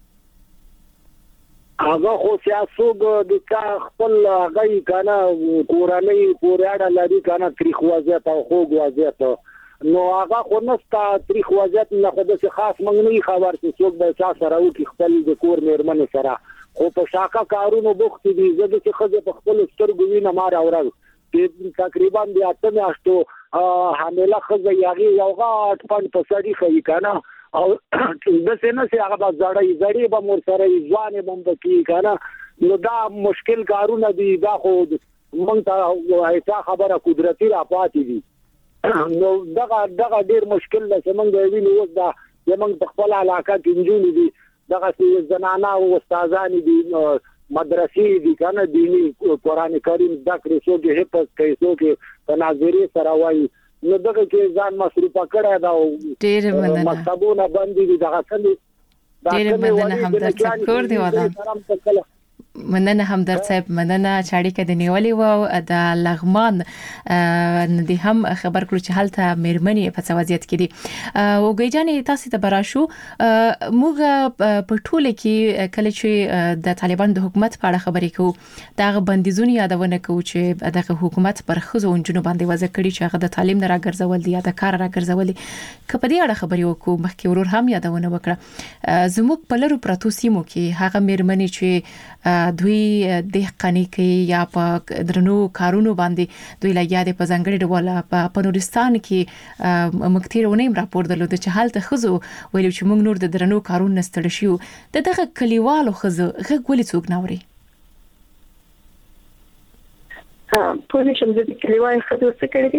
هغه خو سیاسوګ د کا خپل غي کنه کورنۍ پوراړه لري کنه تاریخ وضعیت او خوګ وضعیت نو هغه خو نستا تاریخ وضعیت نه خو د خاص منګنی خبر چې څوک به چا سره او خپل د کور میرمن سره خو په شاکه کارونو بوخت دي زده چې خزه په خپل سترګو وینه مار اورل تقریبا بیا ته میاشتو حامله خزه یاغي یو غاټ پند په سړی خې کنه او د سینې سره هغه زړې به مور سره ځوانې بم کی کنه نو دا مشکل کارونه دي دا خو مونږ ته ایسا خبره قدرتي را پاتې دي نو دغه ډیر مشکل ده چې مونږ ویني اوس دا زمونږ په خپل علاقه کې انجونې دي دغه زنانه او استادان دي مدرسې دي کنه دینی قران کریم ذکر شوږي هپس کیسو کې تناظری سره وای نو دغه کې ځان مصروفه کړه دا ډیر مننه مکتبونه باندې دي دغه څه ډیر مننه همدرد صاحب کور دی ودا مننه همدرد صاحب مننه چاړي کې د نیولې و د لغمان ندی هم خبر کړو چې حالت مېرمنې په وضعیت کې دي او ګیجانې تاسو ته براشو موږ په ټوله کې کله چې د طالبان د حکومت په اړه خبرې کوو دا بندیزونه یادونه کوو چې دغه حکومت پر خزو انجونو باندې وځ کړی چې هغه د تعلیم نه راګرځول دي یا د کار راګرځول دي کله په دې اړه خبرې وکړو مخکې ورور هم یادونه وکړه زموږ په لرو پروتو سیمو کې هغه مېرمنې چې دوی دهقانی کوي یا په درنو کارونو باندې دوی لګیا دي په ځنګړي ډول په نورستان کې مکتیرونه راپور درلود چې حالت خزو ویل چې موږ نور د درنو کارونو نستړ شو دغه کلیوالو خزو غږ ولې څوک ناوري په نشم د کلیوالو خزو څه کړی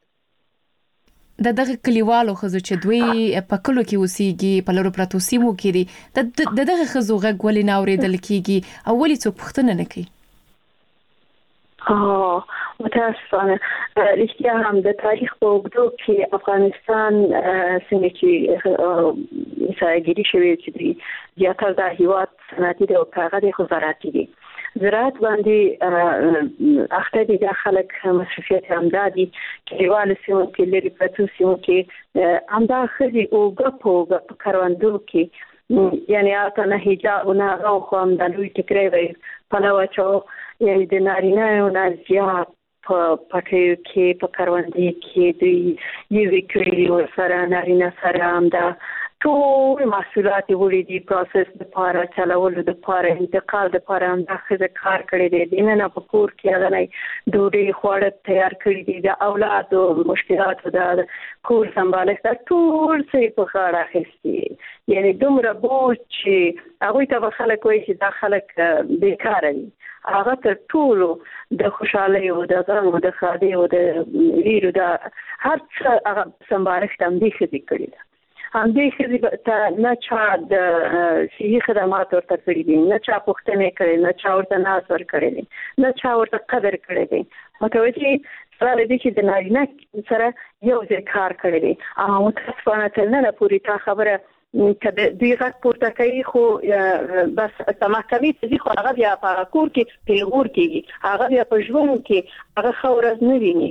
دغه کلیوالو خزو چې دوی په کلو کې اوسېږي په لرو پروتو سیمو کې دي دغه خزو غږ ولې ناورېدل کیږي او ولې څوک پوښتنه نه کوي متاسفانه رښتیا هم د تاریخ په اوږدو کې افغانستان څنګه چې سایګری شوی چې زیاتره د هیواد صنعتي او کاغذي خزراتي دي زراعت باندې اخته دي د خلک مصرفیت همدادي کلیوال سیمو کې لري پروتو سیمو کې همدا خزي او غپ کاروندو کې یعنی اته نه حجاب نه او خام د لوی ټکرې وي پلوچو یعنی د نارینه او نازیات په پټیو کې په کاروندي کې دوی یو وکړي او سره نارینه سره همدا ټول محصولات وړي دي پروسس د لپاره چلولو د لپاره انتقال د لپاره هم دغه کار کړی دی نه په کور کې هغه نه ډوډۍ خوړ تیار کړی دي د اولاد او مشکلات د کور سمبالښت ټول څه په غاړه اخیستي یعنی دومره بوج چې هغه ته خلک وایي چې دا خلک بیکاره دي هغه تر ټولو د خوشاله او د غم او د خادي او د ویرو د هر څه هغه سمبالښت هم دي چې کړی دی هم دې خزي ته نه چا د صحي خدمات ورته کړی دي نه چا پوښتنه کړې نه چا ورته ناز ور کړی دي نه چا ورته قدر کړی دی متوجي سره دې چې د نارینه سره یو ځای کار کړی دی او متاسفانه تل نه پوری تا خبره کله دوی غږ پورته کوي خو بس تماکوي چې خو هغه بیا په کور کې پیغور کېږي هغه بیا په ژوند کې هغه خورز نه ویني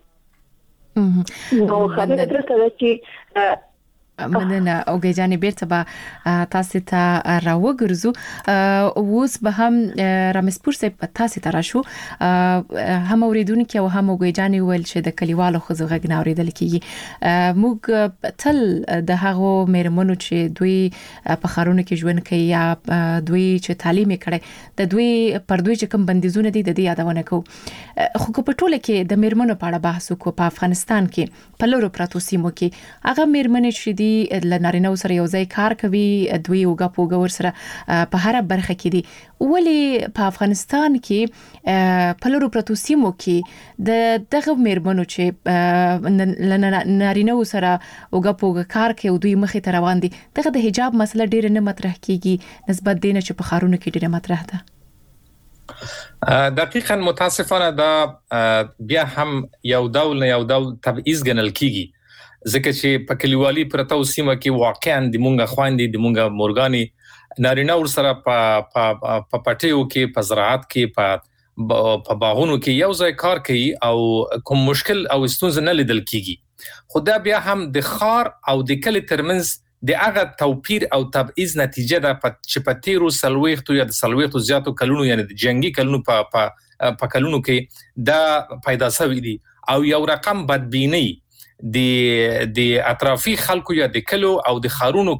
نو خبره درته ده چې مننه اوګه جانې بیرته به تاسو ته راوګرځو اوس به هم رامسپور سه تاسو ته راشو هم اوریدونکو او هم اوګه جانې ول چې د کلیوالو خزو غږ نه اوریدل کیږي موږ تل د هغو مېرمنو چې دوی په خارونو کې ژوند کوي یا دوی چې تعلیم کړي د دوی پر دوی چې کوم بندیزونه دي د دې یادونه کو خو په ټوله کې د مېرمنو په اړه بحث وکړو په افغانستان کې په لورو پراتو سیمو کې هغه مېرمنې چې لنارینه سره یو ځای کار کوي دوی او غپوګ ور سره په هر برخه کې دي ولی په افغانستان کې په لورو پرتو سیمو کې د دغه مېرمنو چې نارینه سره او غپوګ کار کوي دوی مخې ته روان دي دغه د حجاب مسله ډېر نه مطرح کیږي نسبت دینه چې په خارونو کې ډېر مطرح ده دقیقاً متاسفانه دا بیا هم یو ډول تبعیض ګڼل کیږي ځکه چې په کلیوالي پرته سیمه کې واقعاً د مونږه خواندې د مونږه مورګانی نارینه ور سره په پټیو کې په زراعت کې په باغونو کې یو ځای کار کوي او کوم مشکل او ستونزه نه لیدل کیږي خو دا بیا هم د خار او د کلی ترمنځ د هغه توپیر او تبعیض نتیجه ده چې په تیرو سلويختو یا د سلويختو زیاتو کلونو یعنی د جنگي کلونو په کلونو کې دا پیدا شوی دي او یو رقم بدبینی د اطرافي خلکو یا د کلو او د خارونو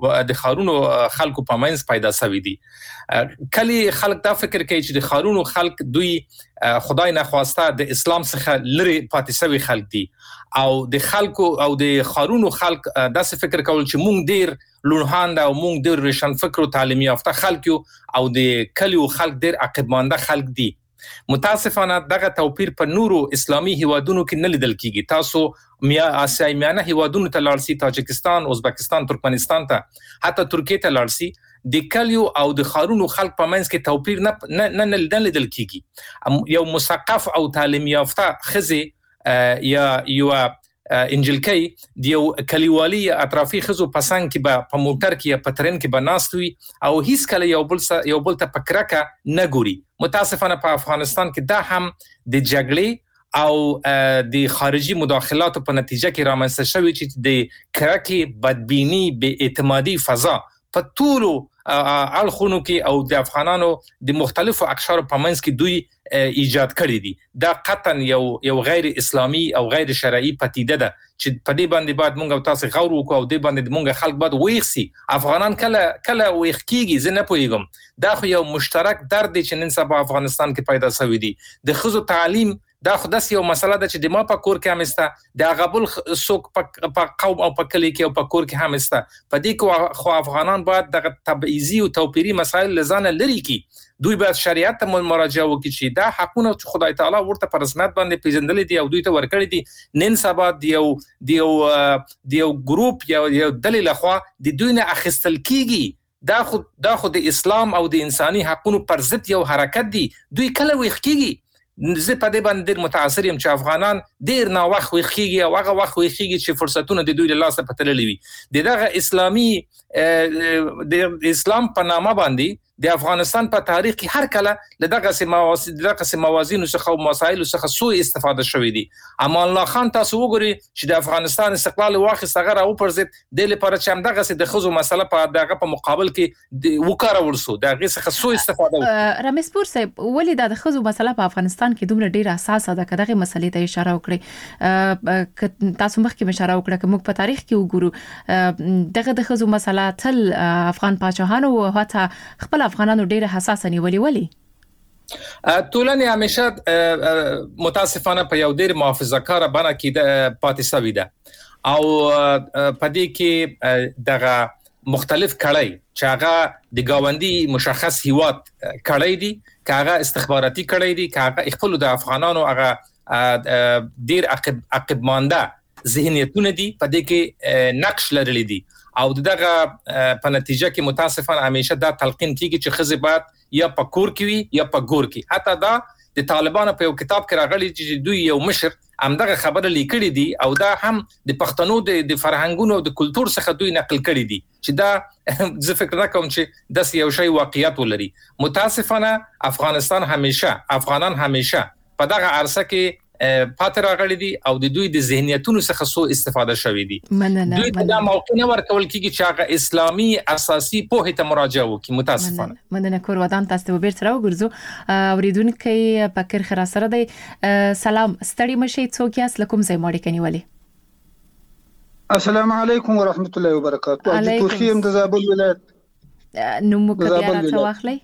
خلکو په منځ پیدا شوی دي کلی خلک دا فکر کوي چې د خارونو خلک دوی خدای نه خواسته د اسلام څخه لري پاتې شوی خلک دي او د خلکو او د خارونو خلک دا څه فکر کول چې مونږ ډیر لونهاند او مونږ ډیر روشن فکر او تعلیم یافته خلک یو او د کلیو خلک ډیر عقیدمنده خلک دي متاسفانه دغه توپیر په نورو اسلامي هیوادونو کې نه لیدل کیږي تاسو آسیایي میانه هیوادونو ته لارسي تاجکستان ازبکستان ترکمنستان ته حتی ترکیه ته لارسي د کلیو او د خارونو خلک په منځ کې توپیر نه لیدل کیږي یو مثقف او تعلیم یافته خزي یا یو انجلکی دیو کلیوالی اطرافي خزو پسند کې په موټر کې یا په ترن کې بناستوي او هیڅ کله یو بل ته پکرکه نه ګوري متاسفانه په افغانستان کې دا هم د جګړې او د خارجي مداخلات په نتیجه کې رامنځته شوی چې د کرکې بدبینی بې اعتمادي فضا په ټولو الخونو کې او د افغانانو د مختلفو اقشارو په منځ کې دوی ایجاد کړی دي دا قطعا یو غیر اسلامي او غیر شرعي پدیده ده چې په دې باندې بعد مونږ تاسو غور وکړو او دې باندې مونږ خلک بعد ویخسي افغانان کله ویخ کیږي زه نه پوهیږم دا خو یو مشترک درد دی چې نن سبا افغانستان کې پیدا شوی دی د خزو تعلیم دا خو داس یو مسله ده چې د ما په کور کې همسته د غبل سوق په قوم او په کلی کې او په کور کې همسته په دې کې خو افغانان باید د تبعیضي او توپیري مسایل لزانه لري کی دوی باید شریعت ته مراجعه وکړي چې دا حقونه چې خدای تعالی ورته په رسمیت باندې پیژندل دي او دوی ته ورکړي دي نن سبا د یو ګروپ یا یو دلیل خو د دوی نه اخیستل کیږي دا خو د اسلام او د انساني حقوقو پر ضد یو حرکت دی دوی کله ویخ کیږي زه په دې باندې ډېر متاثر یم چې افغانان ډېر نا وخت وخیږي او هغه وخت وخیږي چې فرصتونه د دوی له لاسه پتللې وي دغه اسلامي د اسلام په نامه باندې د افغانستان په تاریخ کې هر کله دغه موازین څخه او مسایل څخه سوء استفاده شوې دي. امان الله خان تاسو وګورئ چې د افغانستان استقلال واخیست هغه راو پرځید د لپاره چې همدغه د خزو مسله په دغه په مقابل کې وکړول شو دغه څخه سوء استفاده وکړه. رمیز پور صاحب ولې د خزو مسله په افغانستان کې دومره ډیره حساسه ده کداغه مسلې ته اشاره وکړي تاسو مخکې اشاره وکړه چې موږ په تاریخ کې وګورو دغه د خزو مسله تل افغان پاچاهانو او حتی خپل افغانانو ډیره حساسه نیولې ټولنه همیشه متاسفانه په یو ډیر محافظه‌کار بڼه کې پاتې شوې ده او په دې کې دغه مختلف کړای چې هغه د گاونډي مشخص هیواد کړای دي کاغه استخباراتي کړای دي کاغه خپل د افغانانو هغه ډیر عقب مانده ذهنیتونه دي په دې کې نقش لرلې دي او دغه په نتیجه کې متاسفانه همیشه دا تلقین کیږي چې خزه بعد یا په کور کې وي یا په ګور کې حتی دا د طالبانو په یو کتاب کې راغلي چې دوی یو مشر همدغه خبره لیکلي دي او دا هم د پښتنو د فرهنګونو او د کلچر څخه دوی نقل کړي دي چې دا زه فکر نه کوم چې د یو شی واقعیت ولري. متاسفانه افغانان همیشه په دغه عرصه کې پاتې راغلي دي او د دوی د ذهنیتونو څخه سوء استفاده شوې دي. دوی ته دا موقع نه ورکول کیږي چې هغه اسلامي اساسي پوهه ته مراجعه وکړي. متاسفانه مننه کور ودان تاسو به بیرته راوګرځو اوریدونکو پکر خرا سره دی سلام ستړي مشي څوک یاس لکم زې ماړي کنيولي السلام علیکم ورحمت الله وبرکاته. د توخیم د زابل ولایت نو مو کبه راته واخلي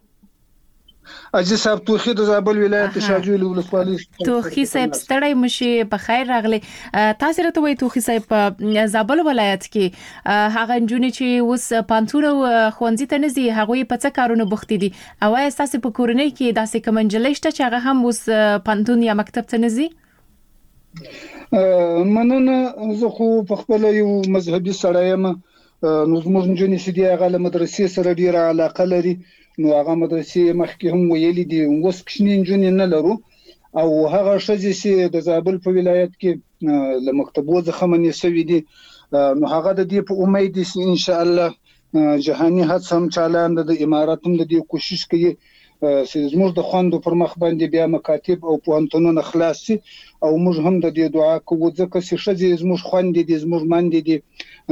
اجي صاحب توخي د زابل ولایت شاجول ولسوالۍ. توخي صاحب ستړی مشي په خیر راغلی. تاسو راته وایي توخي صاحب په زابل ولایت کې هغه جونې چې اوس پانتونو خوندې ته نزي هغه په څه کارونه بوختي دي او اساسي په کورنۍ کې داسې کومنجلې شته چې هغه هم اوس پانتون یا مکتب ته نزي؟ مننه زه خو په خپل یو مذهبي سړی یم نو زموږ جونې چې دی هغه له مدرسې سره ډیره علاقه لري نو هغه مدرسې مخکې هم ویلي دي اوس کښنی جونې نه لرو او هغه شځې چې د زابل په ولایت کې له مکتبو څخه منې شوې دي نو هغه د دې په امید دي چې ان شاء الله جهاني هڅه هم چالان د امارات هم د دې کوشش کوي چې زموږ د خوندو پر مخ باندې بیا مکاتب او پوهنتونونه خلاص شي او موږ هم د دې دعا کوو ځکه چې شځې زموږ خوندې دي زموږ ماندې دي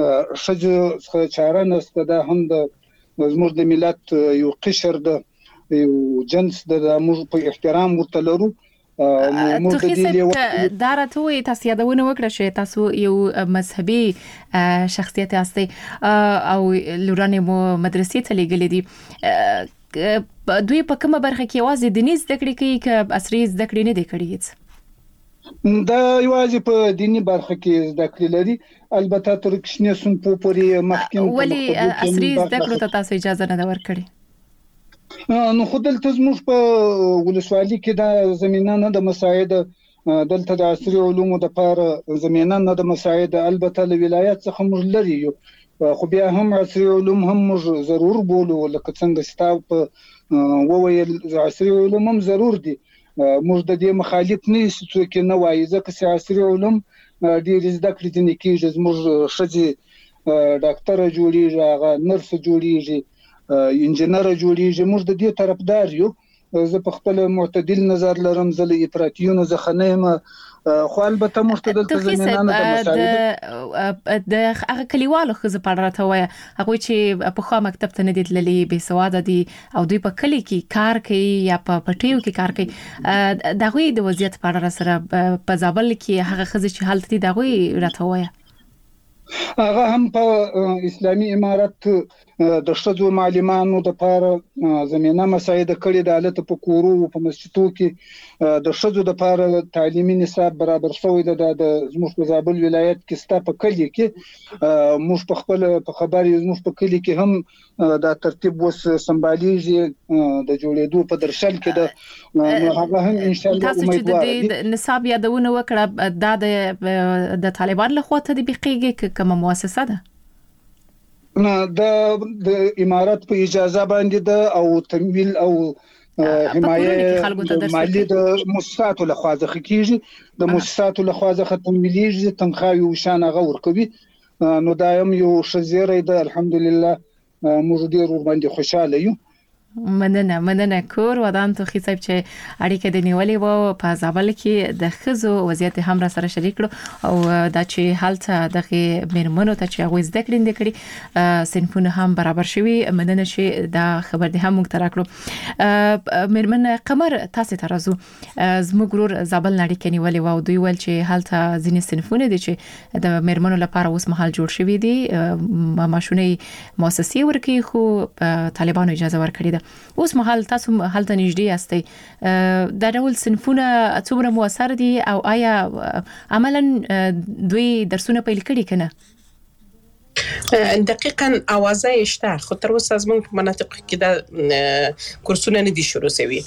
شځې چاره نسته دا هم د زموږ د ملت یو قشر د یو جنس د موږ په احترام ورته لرو. توخي صاحب دا راته وایي تاسو یادونه وکړه چې تاسو یو مذهبي شخصیت یاستئ او لورانې مو مدرسې ته لېږلې دي دوی په کومه برخه کې یوازې دیني زده کړې کوي که عصري زده کړې نه دي کړې؟ دا یوازې په دینی برخه کې زده کړې لري البته تر کښنی سن پورې مخکې ولی عصري زده کړو ته تاسو اجازه نه ورکړي نو خو دلته زموږ په ولسوالۍ کې دا زمينه نه د مساعد دلته د عصري علومو د لپاره زمينه نه د مساعد البته له ولایت څخه موږ لري یو خو بیا هم عصري علوم هم موږ ضرور بولو لکه څنګه ستاسو په وویل عصري علوم هم ضرور دي موږ د دې مخالف نه یو څوک نه وایي ځکه چې عصري علوم ډېر زده کړې دي کېږي زموږ شځې ډاکټر جوړیږي هغه نرس جوړیږي انجنیر جوړیږي موږ د دې طرفدار یو زه په خپل معتدل نظر لرم زه له افراطیونو څخه نه یم خو البته مستدل زمينه نه د مساعد د هغه کلیوالو خزه په اړه ته وایي هغه چې په خوا مکتب ته نه دي تللي بې سواده دي او دوی په کلی کې کار کوي یا په پټیو کې کار کوي دغه د وضعیت په اړه سره په زابل کې هغه خزه چې حالت دي دغه راته وایي هغه هم په اسلامي امارت د شذو معلمانو د لپاره زمينه مساعده کړې د حالت په کورو په مسجدو کې د شذو د لپاره تعلیمي نصاب برابر شوی د زموږ په زابل ولایت کې ستا په کلی کې موږ په خپل په خبري زموږ په کلی کې هم د ترتیب وس سمباليږي د جوړېدو په درشل کې د هغه هم ان شاء الله امیدوار دي د نصاب یادونه وکړه د طالبان له خوا ته د بقیږي کومه مؤسسه ده د امارات په اجازه باندې ده او تمویل او حمایه مالی د مؤسساتو لخوا ځخه کیږي د مؤسساتو لخوا ځخه تمویلېږي تنخواوي وشانه غور کوي نو دایم یو شزيره د الحمدلله موږ ډیر ور باندې خوشاله یو. مننه کور ودان تو خي صاحب چې اړیکه د نیولې وو په زابل کې د خزو وضعیت هم را سره شریک کړو او دا چې حالت دغه میرمنو ته چې هغه زده کړې کړي سنفونه هم برابر شوي مننه چې دا خبر دې هم موږ ترا کړو. میرمن قمر تاسو ته راځو زموږ ګرور زابل نړۍ کې نیولې وو دوی ول چې حالت ځینې سنفونه دي چې د میرمنو لپاره اوس مهال جوړ شوي دي ماشونې مؤسسې ورکی خو طالبانو اجازه ورکړي اوس مهال تاسو حالت نږدې یاستئ دا ډول صنفونه څومره موثر دي او آیا عملاً دوی درسونه پیل کړي کنه؟ دقیقاً اوازه شته خو تر اوسه زموږ په مناطق کې دا کورسونه نه دي شروع شوي.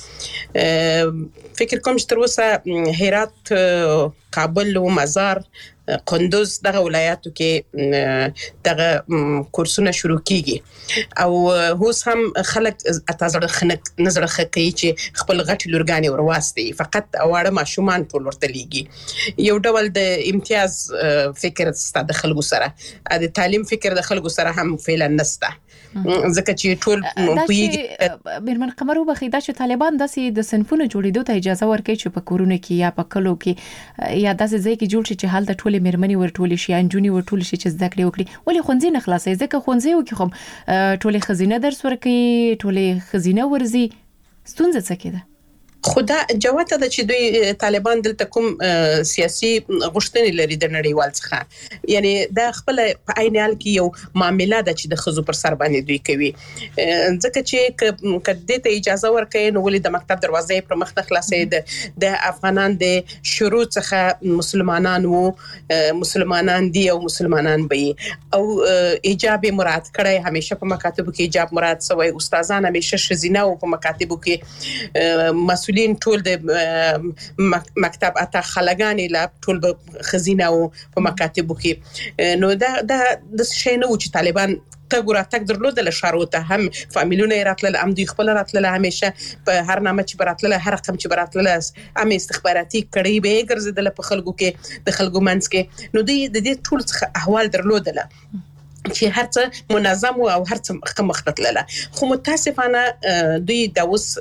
فکر کوم چې تر اوسه هرات کابل او مزار قندوز دغه ولایاتو کې دغه کورسونه شروع کیږي او هوس هم خلک اتازړه خنک نظر خکې چې خپل غټ لورګانی ورواستي فقط اواړه ماشومان ټول ورته لیږي یو ډول د امتیاز فکر ستاسو د خلکو سره د تعلیم فکر د خلکو سره هم فعلا نسته ځکه چې ټول په میرمن قمر وبخیدا چې طالبان داسې د صنفونو جوړېدو ته اجازه ورکړي چې په کورونه کې یا په کلو کې یا داسې ځای کې جوړ شي چې حالت ټول میرمنې ورټول شي انجونی ورټول شي چې زده کړې وکړي ولې خونځي نه خلاصي ځکه خونځي وکي خو ټول خزینه درس ورکړي ټول خزینه ورزي ستونزه څه کېده؟ خدا جواته د چې دوی طالبان دلته کوم سیاسي غوښتنې لري د نړیوال څخه یعنی دا خپل په عین حال کې یو معاملې ده چې د خزو پر سر باندې دوی کوي ځکه چې کله ته اجازه ورکړي نو ولې د مکتب دروازې پر مخ خلاصې د افغانان د شروع څخه مسلمانان دي او مسلمانان به او ایجاب مراعات کړي همیشه په مکاتبو کې ایجاب مراعات سوی استادان همیشه شزینه او په مکاتبو کې مسؤلین ټول د مکتب اته خلګانی لا ټول به خزینه او په مکاتبو کې نو دا د شي نه و چې طالبان تګ درلودل شاروته هم فامیلونه راتله هم دوی خپل راتله همیشه په هر نامه چې براتله هر رقم چې براتله هم استخباراتي کړي به ګرځیدل په خلکو کې د خلکو منځ کې نو دوی د دې ټول څخه احوال درلودل چې هرڅه منظم او هرڅه مختتله خو متاسفانه دوی د اوس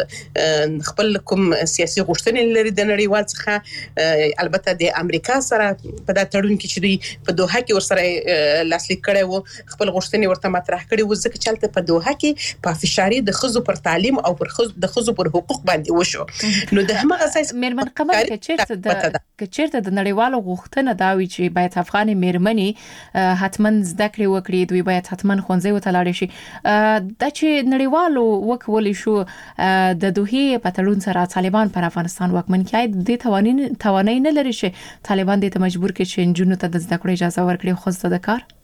خپل کوم سیاسي غوښتنې لري د نړیوال څخه البته د امریکا سره په دا تړون کې چې دوی په دوحه کې ورسره لاسلیک کړي وو خپل غوښتنې ورته مطرح کړي وو ځکه چې چلته په دوحه کې په فشاري د خزو پر تعلیم او پر د خزو پر حقوق باندې وشو نو د همغه اساس میرمن قمر کچېرته د نړیوالو غوښتنه دا وی چې باید افغان میرمنې حتمن زده کړې وکړي دوی باید حتمن خونځي وتلاړي شي د چې نړیوالو وکولې شو د دوحې په تړون سره طالبان پر افغانستان واکمن کړي د توانای نه لري چې طالبان دې ته مجبور کړي چې جنونو ته د زده کړې اجازه ورکړي خو څه د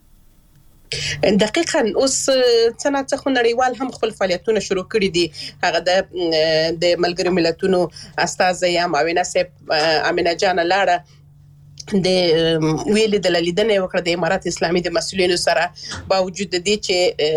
کار دقیقاً اوس څنګه خو نړیوال هم خپل فعالیتونه شروع کړي دي هغه د ملګری ملتونو استاد یا معاونہ صاحب امینه جان لاړه د ویل د لیدنې وکړه د امارات اسلامي د مسؤلینو سره باوجود د دې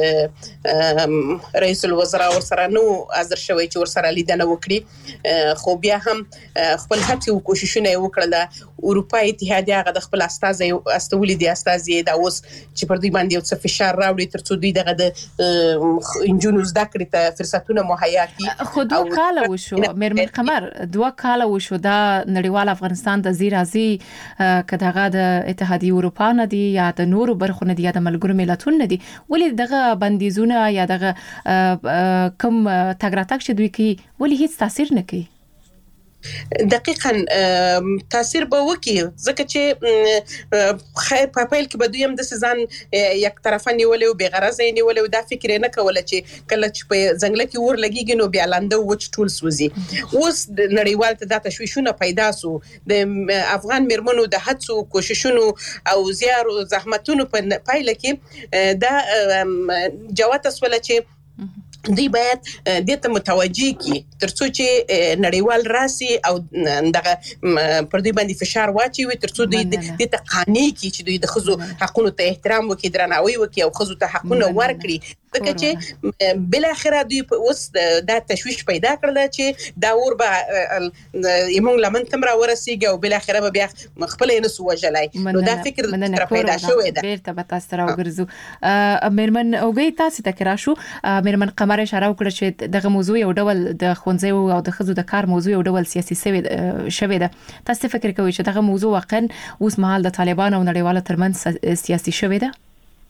چې رئیس الوزرا ورسره نو حاضر شوی چې ورسره لیدنه وکړي خو بیا هم خپل هڅې او کوششونه وکړل اروپای اتحادیه هغه د خپل استولې د استازي د اوس چې پر دوی باندې څه فشار راوړي ترڅو دوی دغه د انجونو زده کړې ته فرصتونه مهیا کړي خو 2 کال وشو میرمن قمر 2 کال وشو دا نړیوال افغانستان د زیرازي کداغه د اتحادیه اروپا نه دی یا د نورو برخو نه دی یا د ملګرو ملتونو نه دی ولې دغه بندیزونه یا دغه کم تګراتک چې دوی کوي ولې هیڅ تاثیر نه کوي دقیقاً تاثیر به وکي ځکه چې خیر په پیل کې به دوی هم د سزان یک طرفه نیولې او بغرضه نیولې او دا فکر نه کوله چې کله چې په ځنګل کې ور لګیږي نو بیا لاندې وچ ټول سوزي اوس د نړیوال ته د تشویشونه پیدا سو د افغان میرمنو د هڅو کوششونو او زیار او زحمتونو په پایله کې دا جوات اسوله چې دوی باید د ته متوجي کی ترڅو چې نړیوال راسي او دغه پر دوی باندې فشار واچوي ترڅو دوی د تقانی کې چې دوی د خزو حقونو ته احترام وکړي درناوی وکړي او خزو ته حقونه ورکړي ځکه چې بل اخره دوی اوس دا تشويش پیدا کړل چې دا اور به یمون لمن تمرا ورسیږي او بل اخره به بیا خپل نه سو وجلای نو دا فکر تر پیدا شوی دا بیرته به تاسو راوګرځو مېرمن اوګی تاسو ته کراشو مېرمن قمر اشاره وکړه چې دغه موضوع یو ډول د خونځي او د خزو د کار موضوع یو ډول سیاسي شوی ده تاسو فکر کوئ چې دغه موضوع واقعا اوس مهال د طالبان او نړیوالو ترمنځ سیاسي شوی ده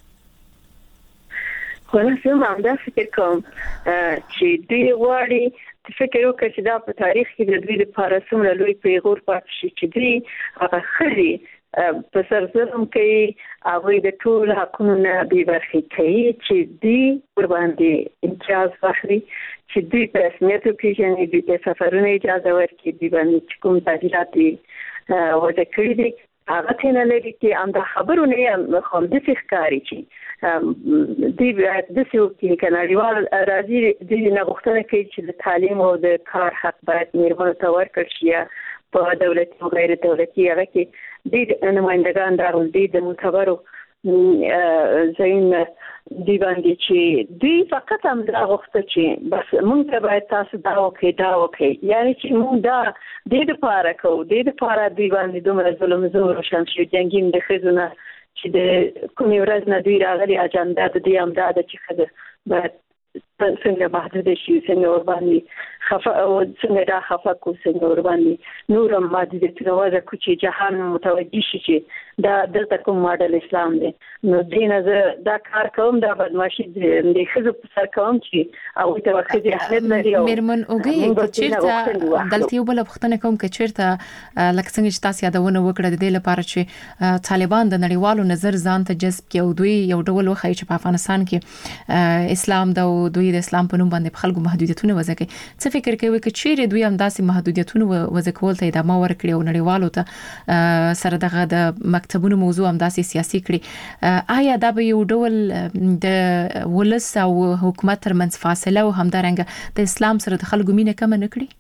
خلاص ما هم دا فکر کوم چې دوی غواړي فکر وکړي چې دا په تاریخ کې د دوی لپاره څومره لوی پیغور پاتې شي چې دوی هغه خري په سر ظلم کوي هغه د ټول حقونو نه بې برخې کوي چې دوی ور باندې امتیاز واخلي چې دوی په رسمیت پیژني دوی ته سفرونه اجازه ورکړي دوی باندې کوم تعدیلات وضع کړي دي هغه څنګه لري چې انده خبرونه خو د ښکاری چې دی د څه کې کناړیوال راځي د نغښتنه کوي چې د تعلیم او د کار حق باید میرمنو ته ورکړل شي په دولتي او غیر دولتي هغه کې د نمائندگان راغلي د معتبرو زین دی باندې چې دوی فقط هم دا غوښته چې بس موږ ته باید تاسو دا وکړي یعنی چې موږ دا د لپاره کوو د لپاره دوی باندې دومره ظلم زور شمشي جنگین د خزونه چې د کومې ورځ نه دوی راغلي اجنډا د دې امداد چې خزه باید څنګه محدود شي څنګه ور باندې خفه او څنګه دا خفه کو څنګه ور باندې نور محدودیتونه وځي چې جهان متوجي شي چې دا دلته کوم ماډل اسلام دی نو دینه دا کار کوم دا بدمعشي د خزو په سر کوم چې او ته وخت اهمیت لري او مېرمن اوګي چیرته دلته یو بل پختنه کوم چې چیرته لکه څنګه چې تاسو یادونه وکړه د دې لپاره چې طالبان د نړیوالو نظر ځان ته جذب کوي او دوی یو ډول وخی چې په افغانستان کې اسلام د دوی د اسلام په نوم باندې خلکو محدودیتونه وضع کوي څه فکر کوي چې چیرې دوی هم داسې محدودیتونه وضع کول ته ادامه ورکړي او نړیوالو ته سره دغه د مکتبونو موضوع هم داسې سیاسي کړي آیا دا به یو ډول د ولس او حکومت ترمنځ فاصله او همدارنګه د اسلام سره د خلکو مینه کم نه کړي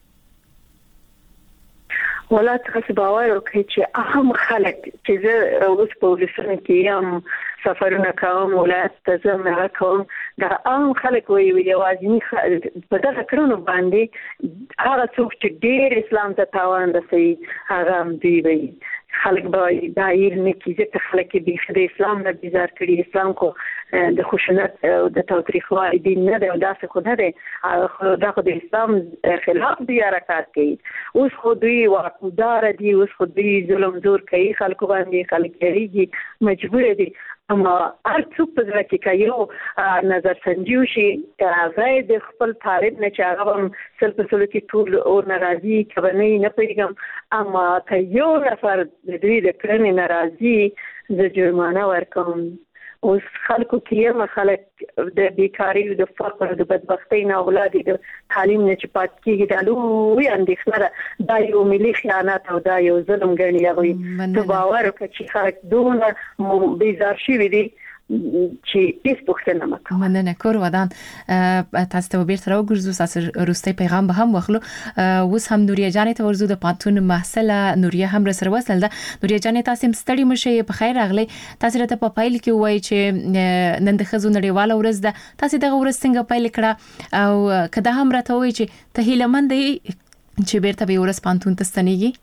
ولا تاسو باور وکړئ چې اهم خلک چې زه اوس په ولسمه کې هم سفرونه کوم ولایت ته ځم کوم دا عام خلک وي یوازې په دغه کړنو باندې هغه څوک چې ډېر اسلام ته تاوان رسوي هغه هم دوی وي خلک به دا یې نه کیږي چې خلک به د اسلام نه بیزار کړي اسلام کو د خشونت او د تاریخي دین نه دی او داسې خو نه دی دا خو د اسلام خلاف دی حرکت کوي اوس خو دوی واقعدار دي اوس خو دوی ظلم زور کوي خلکو باندې خلک یې مجبور دي اما هر څوک په ځل کې یو نظر سنجیو شي غیر د خپل طالب نه چې هغه سلسله کې ټول او ناراضي کبنه نه پیګم اما که یو نفر د دوی د کړنې ناراضي د جرمانه ورکوم اوس خلکو کې خلک د بیکاری او د فقر د بدبختی نه اولاد د تعلیم نه چې پات کېږي د لوی اندېښنه دا یو ملي خیانت او دا یو ظلم ګڼي هغه ته باور وکړي چې خلک دونه بیزار شي دي چې هیڅ پوښتنه نه کوي مننه کور ودان تاسو ته بیرته راوګرځو تاسو روستي پیغام به هم واخلو اوس هم نوریا جانې ته ورزو د پاتون محصله نوریا هم سره وصل ده نوریا جانې تاسو مستړی مشه په خیر راغلی تاسو ته په فایل کې وایي چې نن د خزو نړیواله ورځ ده تاسو دغه ورځ څنګه فایل کړه او کله هم راته وایي چې ته هیلمند چې بیرته به ورځ پانتون ته ستنېږي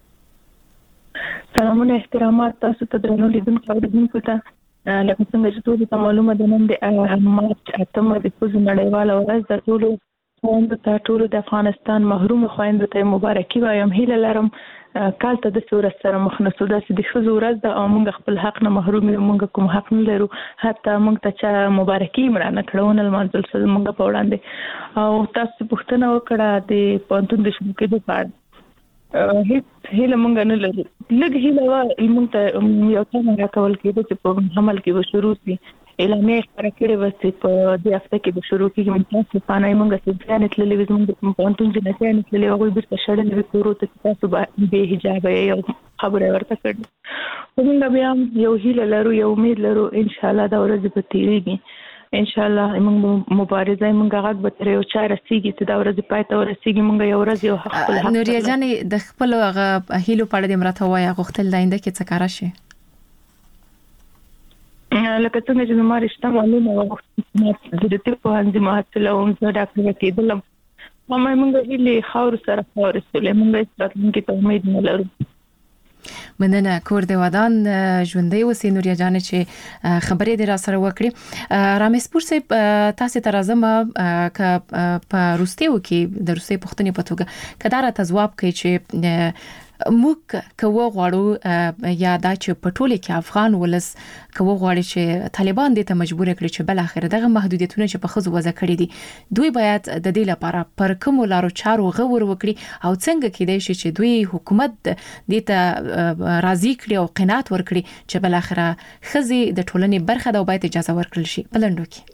سلامونه احترامات تاسو ته درنو لیدونکو او لیدونکو ته لکه څنګه چې ټول ته معلومه ده نن د مارچ 8 د خزو نړیواله ورځ د ټول خويندو ته ټول د افغانستان محروم خويندو ته مبارکي وایم هیله لرم کال ته د صورت سره مخ نه سودا چې د خزو ورځ د موږ خپل حق نه محروم یو موږ کوم حق نه لرو حتی موږ ته چې مبارکي مړانه کړونه المنزل سره موږ په وړاندې او تاسو پوښتنه وکړه د پونتون د شروع کېدو په هیڅ هیله مونږ نه لرو لږ هیله مونږ ته یو څه راکول کېده چې په عمل کې به شروع شي اعلانې خبره کړې و چې په دې هفته کې به شروع کېږي مونږ په مونږ څه ځان تللې وې مونږ په پونتون کې نه ځان تللې هغه بیرته شړلې وې کورو ته تاسو به حجاب یو خبره ورته کړې مونږ بیا یو هیله لرو یو امید لرو ان شاء الله دا ورځ به تیریږي ان شاء الله موږ مبارزه موږ غږ به تر یو چا رسیږي چې دا ورځ پای ته ورسیږي موږ یو ورځ یو حق نوریا جانې د خپل هیلو په اړه د مرته وایي غوښتل داینده کې څه کار شي لکه څنګه چې زما رښتا معلومه وه د دې په هندي محصله او زه ډاکټر کېدلم موږ هیله خاور سره خاور سره موږ ستاسو ته امید نه لرو مننه کور دی ودان ژوندۍ وسې نوریا جانې چې خبرې دې را سره وکړي رامسپور صاحب تاسو ته راځم ک په روسیو کې د روسي پښتنې په توګه کدارته ځواب کوي چې موږ کوو غواړو یا دا چې پټوله کې افغان ولس کوو غواړي چې طالبان دې ته مجبور کړي چې بل اخر دغه محدودیتونه چې په خزو وځ کړی دي دوی باید د دې لپاره پر کوم لارو چارو غور وکړي او څنګه کېدای شي چې دوی حکومت دې ته راضي کړي او قناعت ورکړي چې بل اخر خزي د ټولنې برخه ده او باید اجازه ورکړل شي بلندو کې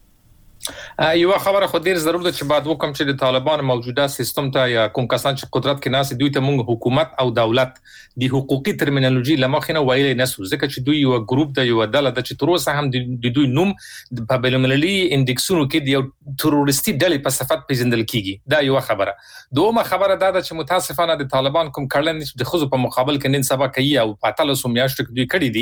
یو خبره خو ډیر ضروري ده چې بعد وکم چې د طالبان موجوده سیستم ته یا کوم کسان چې قدرت کې ناس دوی ته موږ حکومت او دولت د حقوقي ترمینالوژي لمخې نه ویلې نسو ځکه چې دوی یو ګروپ د یو ډله د چې تر اوسه هم د دوی نوم په بین‌المللي انډکسونو کې د یو تروریستي ډلې په صفت پیژندل کیږي دا یو خبره دومره خبره ده چې متاسفانه د طالبان کوم کړل د خزو په مقابل کې نن سبا کوي او په تاسو میاشتو کې دوی کړی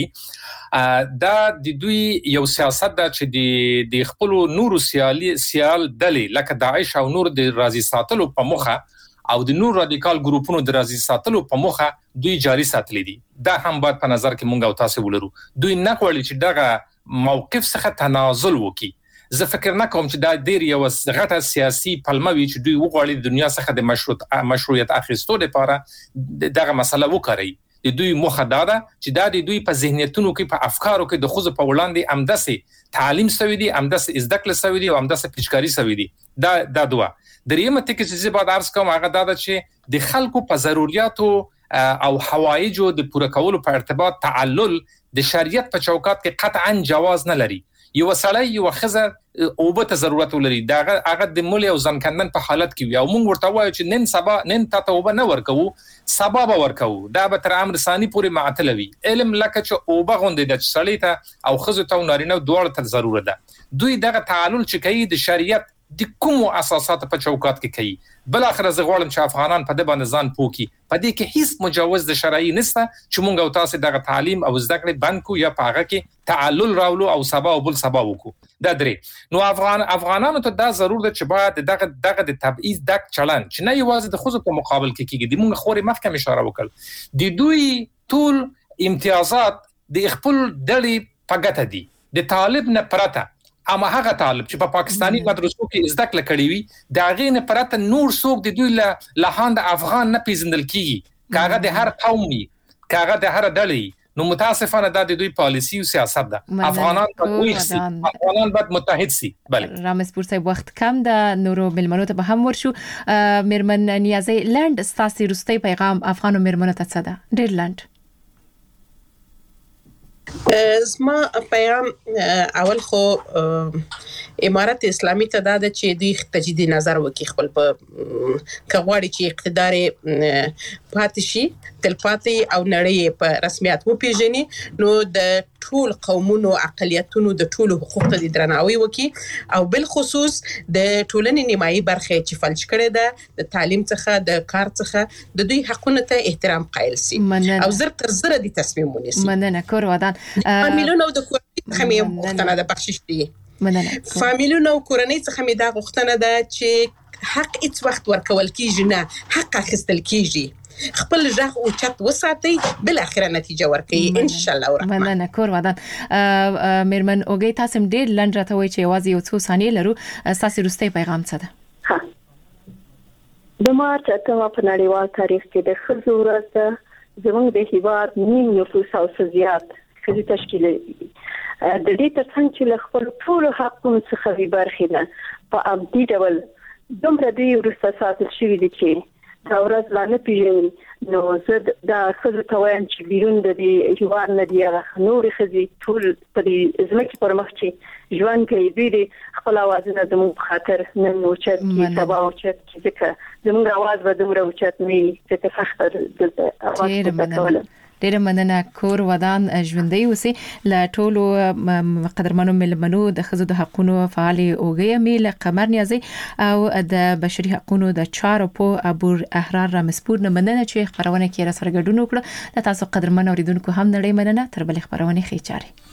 دي دا د دوی یو سیاست ده چې د خپل نور سیال دلې لکه داعش او نور د رازي ساتلو په مخه او د نور رادیکال ګروپونو د رازي ساتلو په مخه دوی جاري ساتلې دي دا هم باید په نظر کې مونږ او تاسو ولرو دوی نه غواړي چې دغه موقف څخه تنازل وکړي زه فکر نه کوم چې دا ډیر یو غټه سیاسي پلموي چې دوی وغواړي د دنیا څخه د مشروعیت اخیستو لپاره دغه مسله وکړي د دوی مخه دا ده چې دا د دوی په ذهنیتونو کې په افکارو کې د خوځ په وړاندې امدسه تعلیم سوي دي امدسه ازدکل سوي دي او امدسه پیچکاری سوي دي دا دوا دریمه ټکی چې بعد عرض کوم هغه دا ده چې د خلکو په ضرورتو او حوایجو د پوره کولو په ارتباط تعلل د شریعت په چوکاټ کې قطعا جواز نه لري یو سړی یو خزه او به ضرورت ولري دا هغه د مولي او ځنکندن په حالت کې وي او موږ ورته وایو چې نن سبا نن تاسو وب نه ورکو سبا به ورکو دا به تر امر ثاني پورې معتلوي علم لکه چې او به غوندې د سړی ته او خزه ته نارینه دوړ ته ضرورت ده دوی دغه تعلل چې کوي د شریعت د کوم اساسات په چوکاټ کې کوي بل اخر زه غواړم چې افغانان په دې باندې ځان پوکي په دې کې هیڅ مجوز د شرعي نشته چې مونږ او تاسو دغه تعلیم او زده کړې بند کو یا پاغه کې تعلل راولو او سبا او بل سبا وکړو دا درې نو افغانانو ته دا ضرور ده چې باید دغه د تبعیض دک چلن چې نه یوازې د خوځو په مقابل کې کېږي د مونږ خوري مخکې اشاره وکړ د دوی ټول امتیازات د خپل ډلې په ګټه دي د طالب نه پرته اما هغه طالب چې په پاکستانی مدرسو کې زده کړه کړې وي دا غي نه پرته نور څوک د دوی له هاند افغان نه پیژندل کیږي کاغه د هر قومي کاغه د هر ډلې نو متاسفانه دا د دوی پالیسی او سیاست ده افغانان باید متحد سي بله رامسپور صاحب وخت کم ده نورو ملمنو ته به هم ورشو میرمن نیازي لند ستاسو روستي پیغام افغانو ملمنو ته څه ده ډیر لند زما پیغام اول خو امارت اسلامي ته دا د چې دوی تجدید نظر وکړي خپل په کغواړي چې اقتدار پاتې شي تلپاتې او نړۍ په رسمیت وپیژني نو د ټول قومونو اقلیتونو د ټول حقوقو ته درناوی وکړي او بل خصوص د ټولنې نیمایي برخه چې فلج کړي ده د تعلیم څخه د کار څخه د دوی حقونو ته احترام قائل سي او زر تر زر دي تصمیم ونیسي مننه کور ودان فامیلونو د کورنۍ څخه مې غوښتنه ده بخښش دي فامیلونو کورنۍ څخه مې دا غوښتنه ده چې حق هیڅ وخت ورکول کیږي نه حق اخیستل کیږي خپل ژغ او چت وساتي بل اخره نتیجه ورکړي ان شاء الله الرحمن مننه کور ودان میرمن اوګي تاسو ډیر لنډ راته وای چې یوازې یو څو ثانیې لرو تاسو روستي پیغام څه ده د مارچ اتمه په نړیوال تاریخ کې د ښځو ورځ ده زموږ د هیواد نیم نفوس او زیات ښځې تشکیل د دې ترڅنګ چې له خپل ټولو حقونو څخه وي برخې ده په ابدي ډول دومره دوی وروسته ساتل شوي دي چې دا ورځ لا نه پیژني نو زه دا ښځو ته وایم چې بیرون د دې هیواد نه دي هغه نورې ښځې ټول په دې ځمکې پر مخ چې ژوند کوي دوی د خپل اوازونه زموږ په خاطر نن اوچت کړي سبا اوچت کړي ځکه زموږ اواز به دومره اوچت نه وي ځکه سخته دلته اواز پورته کول ډېر مننه کور ودان ژوندۍ اوسې ل ټولو قدرمنو ملمنو د خزو د حقونو فعال اوګي میل قمر نیازي او د بشري حقونو د چارو په ابور احرار رامسپور نه مننه چې خبرونه کې را سره ګډون وکړه. تاسو قدرمن اوریدونکو هم نړۍ مننه. تر بل خبرونه خې چاري.